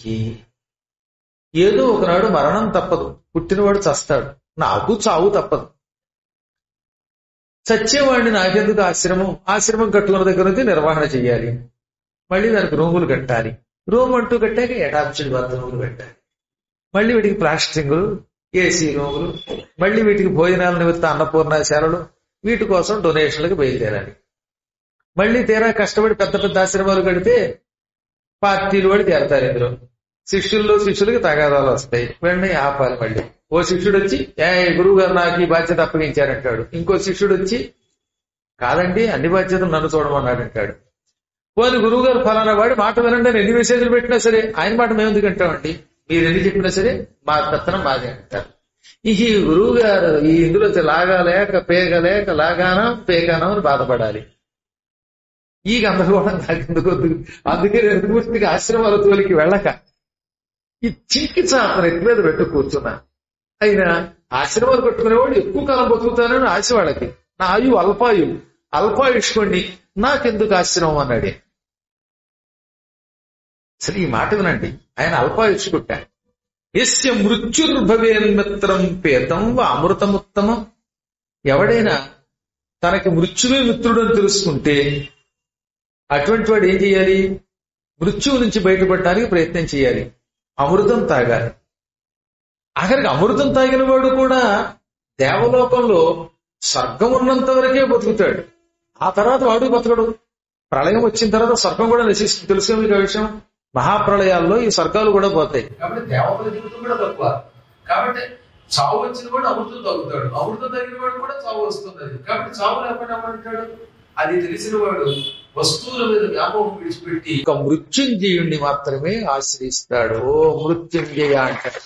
ఏదో ఒకనాడు మరణం తప్పదు, పుట్టినవాడు చస్తాడు, నాకు చావు తప్పదు. చచ్చేవాడిని నాకెందుకు ఆశ్రమం, ఆశ్రమం కట్టుకున్న దగ్గర నుంచి నిర్వహణ చెయ్యాలి, మళ్ళీ దానికి రూములు కట్టాలి, రూమ్ అంటూ కట్టాక అటాచ్డ్ బాత్రూములు పెట్టాలి, మళ్ళీ వీటికి ప్లాస్టింగులు, ఏసీ రూములు, మళ్ళీ వీటికి భోజనాల నిమిత్త అన్నపూర్ణశాలలు, వీటి కోసం డొనేషన్లకు బయలుదేరాలి. మళ్ళీ తీరా కష్టపడి పెద్ద పెద్ద ఆశ్రమాలు కడితే పార్టీలు పడి తీరతారు. ఇందులో శిష్యులకి తగాదాలు వస్తాయి, వెంటనే ఆపాలి. మళ్ళీ ఓ శిష్యుడు వచ్చి గురువు గారు నాకు ఈ బాధ్యత అప్పగించారంటాడు. ఇంకో శిష్యుడు వచ్చి కాదండి అన్ని బాధ్యతలు నన్ను చూడమన్నాడు అంటాడు. పోనీ గురువు గారు ఫలానా వాడి మాట వినండి అని ఎన్ని మెసేజ్లు పెట్టినా సరే ఆయన మాట మేము ఎందుకు అంటామండి, మీరు ఎన్ని చెప్పినా సరే మా పెత్తనం మాదే అంటారు. ఈ గురువు గారు ఈ ఇందులో లాగాలేక పేగలేక లాగానం పేగానం అని బాధపడాలి. ఈ గందరగోళం నాకెందుకు, అందుకే నేను పూర్తిగా ఆశ్రమాల తోలికి వెళ్ళక ఈ చింకి చాపన ఎత్తి మీద పెట్టు కూర్చున్నా. అయినా ఆశ్రమాలు కట్టుకునేవాడు ఎక్కువ కాలం బతుకుతానని ఆశ వాళ్ళకి. నా ఆయువు అల్పాయుష్కోండి, నాకెందుకు ఆశ్రమం అన్నాడు. అసలు ఈ మాట వినండి, ఆయన అల్పాయుష్కుంటాడు. ఎస్య మృత్యుర్భవేన్మిత్రం పేతం వా అమృతముత్తమం. ఎవడైనా తనకి మృత్యువే మిత్రుడు అని తెలుసుకుంటే అటువంటి వాడు ఏం చేయాలి, మృత్యువు నుంచి బయటపడటానికి ప్రయత్నం చేయాలి, అమృతం తాగాలి. ఆఖరికి అమృతం తాగిన వాడు కూడా దేవలోకంలో స్వర్గం ఉన్నంత వరకే బతుకుతాడు, ఆ తర్వాత వాడు బతకడు. ప్రళయం వచ్చిన తర్వాత స్వర్గం కూడా నశిస్తుంది. తెలుసు మీకు ఆ విషయం, మహాప్రళయాల్లో ఈ స్వర్గాలు కూడా పోతాయి. కాబట్టి దేవతల జీవితం కూడా తక్కువ. కాబట్టి చావు వచ్చిన వాడు అమృతం తాగుతాడు, అమృతం తగిన వాడు కూడా చావు వస్తుంది. కాబట్టి చావు లేకుండా ఏమంటాడు, అది తెలిసిన వాడు వస్తువుల మీద వ్యామోహం విడిచిపెట్టి ఒక మృత్యుంజయుణ్ణి మాత్రమే ఆశ్రయిస్తాడు. ఓ మృత్యుంజయ అంటాడు.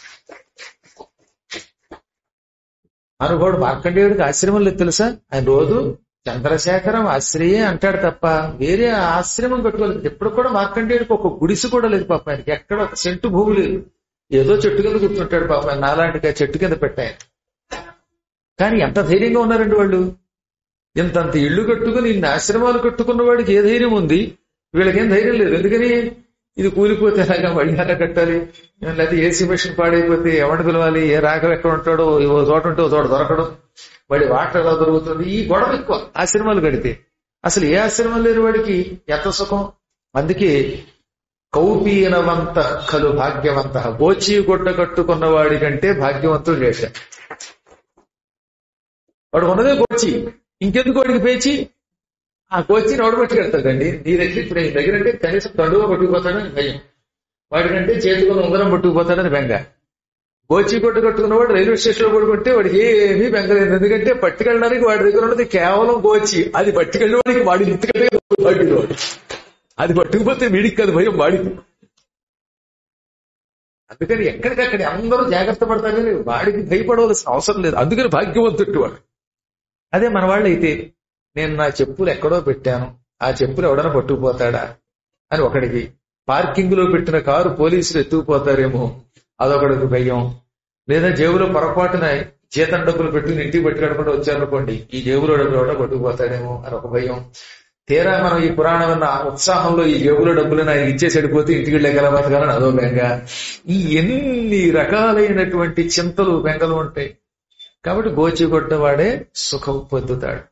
అనుకోడు మార్కండేయుడికి ఆశ్రమం లేదు తెలుసా, ఆయన రోజు చంద్రశేఖరం ఆశ్రయే అంటాడు తప్ప వేరే ఆశ్రమం కట్టుకోలేదు. ఎప్పుడు కూడా మార్కండేయుడికి ఒక గుడిసి కూడా లేదు పాప. ఆయనకి ఎక్కడ ఒక సెంటు భూమి లేదు, ఏదో చెట్టు కింద కూర్చుంటాడు పాప. నాలాంటిగా చెట్టు కింద పెట్టాయి. కానీ ఎంత ధైర్యంగా ఉన్నారండి వాళ్ళు. ఇంతంత ఇళ్లు కట్టుకుని ఇన్ని ఆశ్రమాలు కట్టుకున్న వాడికి ఏ ధైర్యం ఉంది, వీళ్ళకేం ధైర్యం లేదు. ఎందుకని ఇది కూలిపోతే ఎలాగా మళ్ళీ ఎలా కట్టాలి, లేకపోతే ఏసీ మెషిన్ పాడైపోతే ఎవరిని పిలవాలి, ఏ రాకలు ఎక్కడ ఉంటాడో, ఓ చోట ఉంటే ఓ చోట దొరకడం, మళ్ళీ వాటర్ ఎలా దొరుకుతుంది, ఈ గొడవ ఎక్కువ ఆశ్రమాలు కడితే. అసలు ఏ ఆశ్రమం లేని వాడికి ఎంత సుఖం. అందుకే కౌపీనవంత ఖలు భాగ్యవంత, గోచి గుడ్డ కట్టుకున్న వాడి కంటే భాగ్యవంతుడు చేశాడు. వాడు ఉన్నదే గోచి, ఇంకెందుకు వాడికి పేచి, ఆ కోచిని ఓడబట్టి కడతాడండి. నీ దగ్గర ఇప్పుడు దగ్గర అంటే కనీసం తండుగా పట్టుకుపోతాడని భయం, వాడికంటే చేతుకుని ఉంగరం పట్టుకుపోతాడని బెంగ. గోచి కొట్టు కట్టుకున్నవాడు రైల్వే స్టేషన్ లో పడుకుంటే వాడికి ఏమీ బెంగలేదు. ఎందుకంటే పట్టుకెళ్ళడానికి వాడి దగ్గర ఉన్నది కేవలం గోచి, అది పట్టుకెళ్ళడానికి వాడి ఇంతకంటే అది పట్టుకుపోతే వీడికి కాదు భయం వాడికి. అందుకని ఎక్కడికక్కడ అందరూ జాగ్రత్త పడతారు కానీ వాడికి భయపడవలసిన అవసరం లేదు. అందుకని భాగ్యవంతుడు వాడు. అదే మన వాళ్ళు అయితే నేను నా చెప్పులు ఎక్కడో పెట్టాను, ఆ చెప్పులు ఎవడన్నా పట్టుకుపోతాడా అని ఒకడికి, పార్కింగ్ లో పెట్టిన కారు పోలీసులు ఎత్తుకుపోతారేమో అదొకడికి భయం, లేదా జేబులో పొరపాటున జీతం డబ్బులు పెట్టుకుని ఇంటికి పెట్టుకోకుండా వచ్చారనుకోండి, ఈ జేబులో డబ్బులు ఎవడో పట్టుకుపోతాడేమో అని ఒక భయం. తీరా మనం ఈ పురాణం ఉన్న ఉత్సాహంలో ఈ జేబులో డబ్బులు నాకు ఇచ్చేసి వెళ్ళిపోతే ఇంటికి వెళ్ళగల బతకాలని అదో బెంగ. ఈ ఎన్ని రకాలైనటువంటి చింతలు బెంగలు ఉంటాయి. కాబట్టి గోచిగొడ్డవాడే సుఖం పొందుతాడు.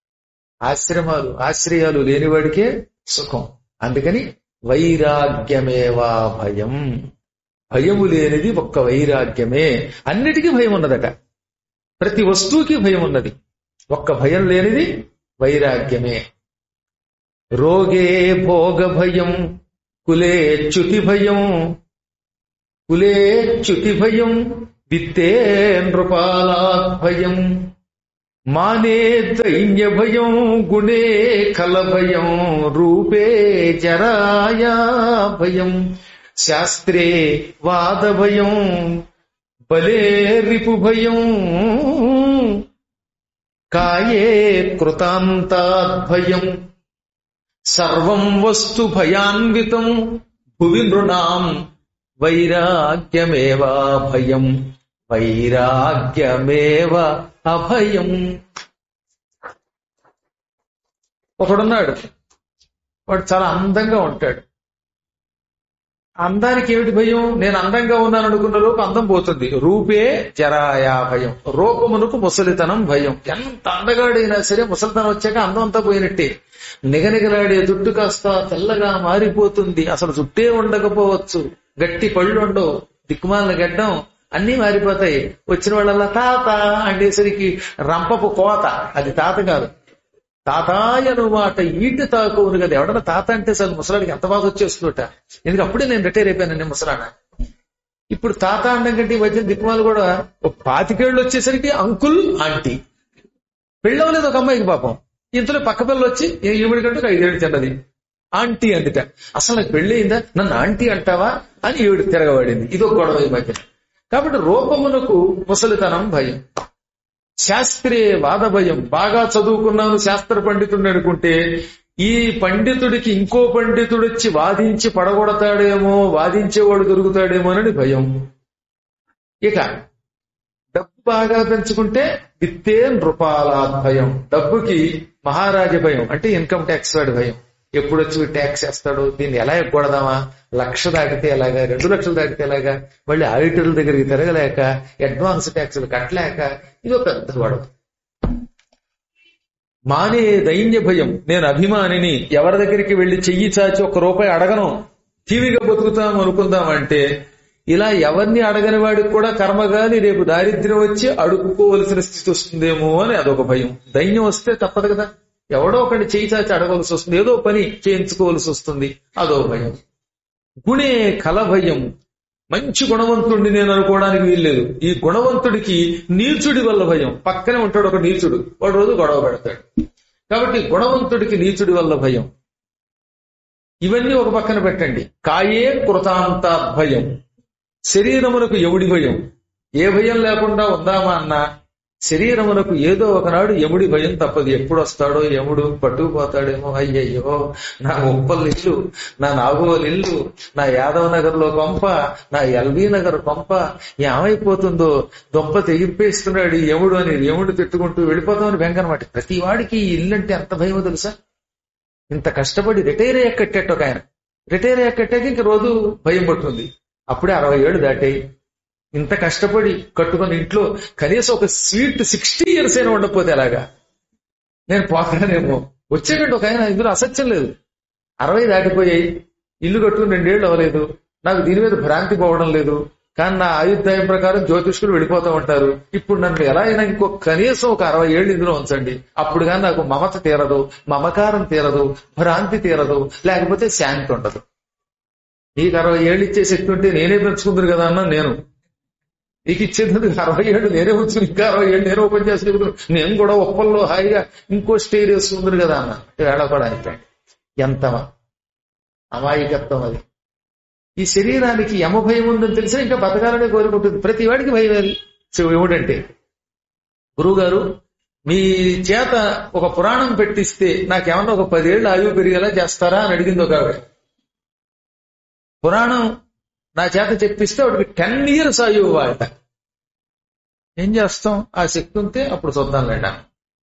ఆశ్రయాలు లేనివాడికే సుఖం. అందుకని వైరాగ్యమేవా భయం, భయము లేనిది ఒక్క వైరాగ్యమే. అన్నిటికీ భయం ఉన్నదట, ప్రతి వస్తువుకి భయం ఉన్నది, ఒక్క భయం లేనిది వైరాగ్యమే. రోగే భోగ భయం కులే చ్యుతి భయం కులే చ్యుతి భయం విత్తే నృపాలాభయం మానే దైన్య భయం గుణే కల భయం రూపే జరాయా భయం శాస్త్రే వాద భయం బలే రిపు భయం కాయే కృతాంతాద్భయం సర్వం వస్తు భయాన్వితం భువి నృణాం వైరాగ్యమేవా భయం వైరాగ్యమేవ అభయం. ఒకడున్నాడు, వాడు చాలా అందంగా ఉంటాడు. అందానికి ఏమిటి భయం? నేను అందంగా ఉన్నాను అనుకున్న లోపు అందం పోతుంది. రూపే జరాయా భయం, రూపమునకు ముసలితనం భయం. ఎంత అందగాడైనా సరే ముసలితనం వచ్చాక అందం అంతా పోయినట్టే. నిగనిగలాడే జుట్టు కాస్త తెల్లగా మారిపోతుంది. అసలు జుట్టే ఉండకపోవచ్చు, గట్టి పళ్ళు ఉండవు, దిక్కుమాలిన గడ్డం, అన్నీ మారిపోతాయి. వచ్చిన వాళ్ళ తాత అండేసరికి రంపపు కోత, అది తాత కాదు, తాతాయను మాట ఈటి తాకువును కదా. ఎవడన్నా తాత అంటే అసలు ముసలాడికి ఎంత బాధ వచ్చేస్తుందట. ఎందుకు అప్పుడే నేను రిటైర్ అయిపోయానండి ముసలాడ. ఇప్పుడు తాత అండం కంటే ఈ మధ్యన దిక్కుమాలు కూడా 25 వచ్చేసరికి అంకుల్ ఆంటీ. పెళ్ళవలేదు ఒక అమ్మాయికి పాపం. ఇంతలో పక్క పిల్లలు వచ్చి ఈవిడి కంటే 5 ఏళ్ళు చిన్నది ఆంటీ అందుట. అసలు నాకు పెళ్లి అయిందా, నన్ను ఆంటీ అంటావా అని ఈవిడ తిరగబడింది. ఇదొక గొడవ ఈ మధ్యన. కాబట్టి రూపమునకు ముసలితనం భయం. శాస్త్రే వాద భయం. బాగా చదువుకున్నాను, శాస్త్ర పండితుడిని అనుకుంటే ఈ పండితుడికి ఇంకో పండితుడు వచ్చి వాదించి పడగొడతాడేమో, వాదించేవాడు దొరుకుతాడేమో అని భయం. ఇక డబ్బు బాగా పెంచుకుంటే విత్తే నృపాలాద్ భయం. డబ్బుకి మహారాజ భయం, అంటే ఇన్కమ్ ట్యాక్స్ వాడి భయం. ఎప్పుడు వచ్చి ట్యాక్స్ వేస్తాడు, దీన్ని ఎలా ఎగ్గొడదామా, 1,00,000 దాటితే ఎలాగా, 2 లక్షలు దాటితే ఎలాగా, మళ్ళీ ఆడిటర్ల దగ్గరికి తిరగలేక, అడ్వాన్స్ ట్యాక్సులు కట్టలేక, ఇది ఒక పెద్ద గొడవ. మానే దైన్య భయం. నేను అభిమానిని, ఎవరి దగ్గరికి వెళ్లి చెయ్యి చాచి 1 రూపాయి అడగను, టీవీగా బతుకుతాం అనుకుందామంటే ఇలా ఎవరిని అడగని వాడికి కూడా కర్మగాని రేపు దారిద్ర్యం వచ్చి అడుక్కోవలసిన స్థితి వస్తుందేమో అని అదొక భయం. దైన్యం వస్తే తప్పదు కదా, ఎవడో ఒకటి చేయి చాచి అడగవలసి వస్తుంది, ఏదో పని చేయించుకోవలసి వస్తుంది, అదో భయం. గుణే కల భయం. మంచి గుణవంతుడిని నేను అనుకోవడానికి వీల్లేదు. ఈ గుణవంతుడికి నీచుడి వల్ల భయం. పక్కనే ఉంటాడు ఒక నీచుడు, వాడు రోజు గొడవ పెడతాడు. కాబట్టి గుణవంతుడికి నీచుడి వల్ల భయం. ఇవన్నీ ఒక పక్కన పెట్టండి. కాయే కృతాంతాద్భయం. శరీరమునకు యముడి భయం. ఏ భయం లేకుండా ఉందామా అన్నా శరీరమునకు ఏదో ఒకనాడు యముడి భయం తప్పదు. ఎప్పుడు వస్తాడో యముడు, పట్టుకుపోతాడేమో. అయ్యయ్యో, నా ఉప్పల్లిల్లు, నా నాగోలిల్లు, నా యాదవ్ నగర్ లో కొంప, నా ఎల్బీ నగర్ కొంప ఏమైపోతుందో, దొంప తెగిపేస్తున్నాడు ఈ యముడు అని యముడు తిట్టుకుంటూ వెళ్ళిపోతామని బెంగనమాట. ప్రతి వాడికి ఈ ఇల్లు అంటే ఎంత భయమో తెలుసా. ఇంత కష్టపడి రిటైర్ అయ్యాక కట్టేట్టు ఒక ఆయన, రిటైర్ అయ్యాక కట్టాక ఇంక రోజు భయం పట్టుకుంది. అప్పుడే 60 ఏళ్ళు దాటాయి. ఇంత కష్టపడి కట్టుకుని ఇంట్లో కనీసం ఒక స్వీట్ 60 years అయినా ఉండకపోతే ఎలాగా, నేను పోతానేమో. వచ్చేటట్టు ఒక ఆయన, ఇందులో అసత్యం లేదు. 60 దాటిపోయాయి, ఇల్లు కట్టుకుని 2 ఏళ్ళు అవ్వలేదు, నాకు దీని మీద భ్రాంతి పోవడం లేదు. కానీ నా ఆయుర్దాయం ప్రకారం జ్యోతిష్కులు వెళ్ళిపోతూ ఉంటారు. ఇప్పుడు నన్ను ఎలా అయినా ఇంకో కనీసం ఒక 60 ఏళ్ళు ఇందులో ఉంచండి. అప్పుడు కానీ నాకు మమత తీరదు, మమకారం తీరదు, భ్రాంతి తీరదు, లేకపోతే శాంతి ఉండదు. నీకు 60 ఏళ్ళు ఇచ్చే శక్తి ఉంటే నేనే పెంచుకుందరు కదా అన్నా నేను. నీకు ఇచ్చేందుకు 60 ఏళ్ళు నేనే ఉంచుకుని ఇంకా 60 ఏళ్ళు నేనే ఓపెన్ చేసి నేను కూడా ఒప్పల్లో హాయిగా ఇంకో స్టేజ్ వేసుకుందరు కదా అన్న. వేళ కూడా అయిపోయింది. ఎంత అమాయకత్వం అది. ఈ శరీరానికి యమభయం ఉందని తెలిసినా ఇంకా బతకాలనే కోరుకుంటుంది. ప్రతి వాడికి భయం అది. ఏమిటంటే, గురువు గారు మీ చేత ఒక పురాణం పెట్టిస్తే నాకేమన్నా ఒక 10 ఏళ్ళు ఆయువు పెరిగేలా చేస్తారా అని అడిగింది ఒక ఆవిడ. పురాణం నా చేత చెప్పిస్తే వాడికి 10 years ఆయువు ఇవ్వాలట. ఏం చేస్తాం, ఆ శక్తి ఉంటే అప్పుడు చూద్దాం లేండా.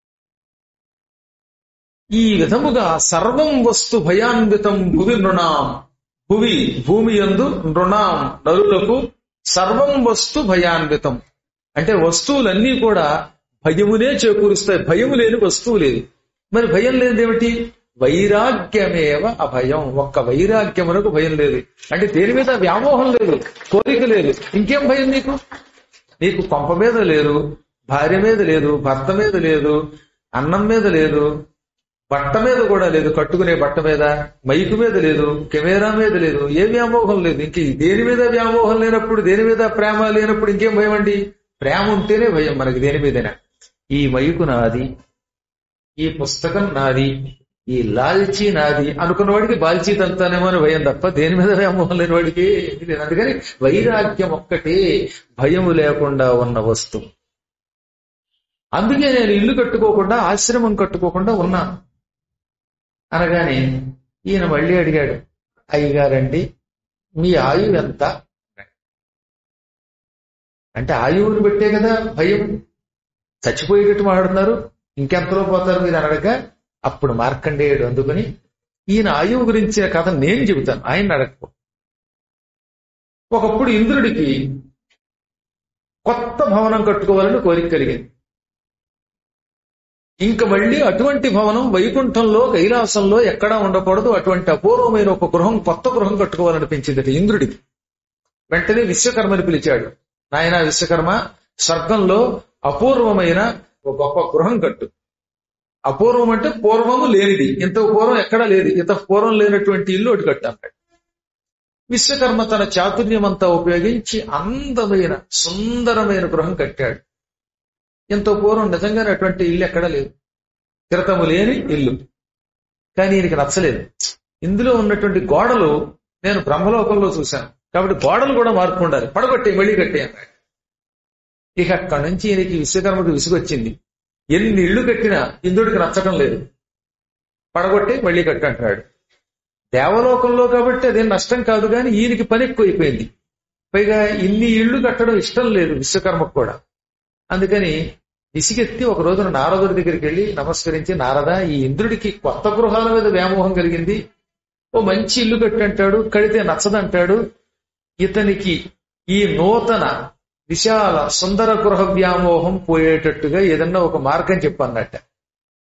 ఈ విధముగా సర్వం వస్తు భయాన్వితం భువి నృణాం. భువి భూమి యందు నృణాం నరులకు సర్వం వస్తు భయాన్వితం. అంటే వస్తువులన్నీ కూడా భయమునే చేకూరుస్తాయి. భయము లేని వస్తువు లేదు. మరి భయం లేనిదేమిటి? వైరాగ్యమేవ అభయం. ఒక్క వైరాగ్యమునకు భయం లేదు. అంటే దేని మీద వ్యామోహం లేదు, కోరిక లేదు. ఇంకేం భయం నీకు? నీకు కొంప మీద లేదు, భార్య మీద లేదు, భర్త మీద లేదు, అన్నం మీద లేదు, బట్ట మీద కూడా లేదు, కట్టుకునే బట్ట మీద, మైకు మీద లేదు, కెమెరా మీద లేదు, ఏ వ్యామోహం లేదు. ఇంక దేని మీద వ్యామోహం లేనప్పుడు, దేని మీద ప్రేమ లేనప్పుడు ఇంకేం భయం అండి? ప్రేమ ఉంటేనే భయం మనకి దేని మీదైనా. ఈ మైకు నాది, ఈ పుస్తకం నాది, ఈ లాల్చీ నాది అనుకున్న వాడికి బాల్చీ తంతానేమో అని భయం తప్ప దేని మీద వ్యామోహం లేని వాడికి లేదు. అందుకని వైరాగ్యం ఒక్కటే భయము లేకుండా ఉన్న వస్తువు. అందుకే నేను ఇల్లు కట్టుకోకుండా, ఆశ్రమం కట్టుకోకుండా ఉన్నాను అనగానే ఈయన మళ్ళీ అడిగాడు, అయ్యగారండి మీ ఆయువు ఎంత అంటే, ఆయువుని పెట్టే కదా భయం. చచ్చిపోయేటట్టు మాట్లాడుతున్నారు, ఇంకెంతలో పోతారు మీరు అనడగా, అప్పుడు మార్కండేయుడు అందుకుని ఈయన ఆయువు గురించిన కథ నేను చెబుతాను, ఆయన అడగకు. ఒకప్పుడు ఇంద్రుడికి కొత్త భవనం కట్టుకోవాలని కోరిక కలిగింది. ఇంక మళ్ళీ అటువంటి భవనం వైకుంఠంలో, కైలాసంలో ఎక్కడా ఉండకూడదు, అటువంటి అపూర్వమైన ఒక గృహం, కొత్త గృహం కట్టుకోవాలనిపించింది ఇంద్రుడికి. వెంటనే విశ్వకర్మని పిలిచాడు. నాయనా విశ్వకర్మ, స్వర్గంలో అపూర్వమైన ఒక గొప్ప గృహం కట్టు. అపూర్వం అంటే పూర్వము లేనిది, ఇంత పూర్వం ఎక్కడా లేదు, ఇంత పూర్వం లేనటువంటి ఇల్లు ఒకటి కట్టు అన్నాడు. విశ్వకర్మ తన చాతుర్యమంతా ఉపయోగించి అందమైన సుందరమైన గృహం కట్టాడు. ఎంతో పూర్వం నిజంగానే అటువంటి ఇల్లు ఎక్కడా లేదు, క్రితము లేని ఇల్లు. కానీ ఈయనకి నచ్చలేదు. ఇందులో ఉన్నటువంటి గోడలు నేను బ్రహ్మలోకంలో చూశాను, కాబట్టి గోడలు కూడా మార్పు ఉండాలి, పడగొట్టే మళ్ళీ కట్టే అన్నాడు. ఇక అక్కడి నుంచి ఈయనకి విశ్వకర్మకు విసుగొచ్చింది. ఎన్ని ఇళ్లు కట్టినా ఇంద్రుడికి నచ్చటం లేదు, పడగొట్టే మళ్ళీ కట్టు అంటున్నాడు. దేవలోకంలో కాబట్టి అదేం నష్టం కాదు, కానీ ఈయనకి పని ఎక్కువైపోయింది. పైగా ఇన్ని ఇళ్లు కట్టడం ఇష్టం లేదు విశ్వకర్మకు కూడా. అందుకని విసిగెత్తి ఒక రోజున నారదుడి దగ్గరికి వెళ్ళి నమస్కరించి, నారద, ఈ ఇంద్రుడికి కొత్త గృహాల మీద వ్యామోహం కలిగింది, ఓ మంచి ఇల్లు కట్టంటాడు, కడితే నచ్చదంటాడు. ఇతనికి ఈ నూతన విశాల సుందర గృహ వ్యామోహం పోయేటట్టుగా ఏదన్నా ఒక మార్గం చెప్పన్నట్ట.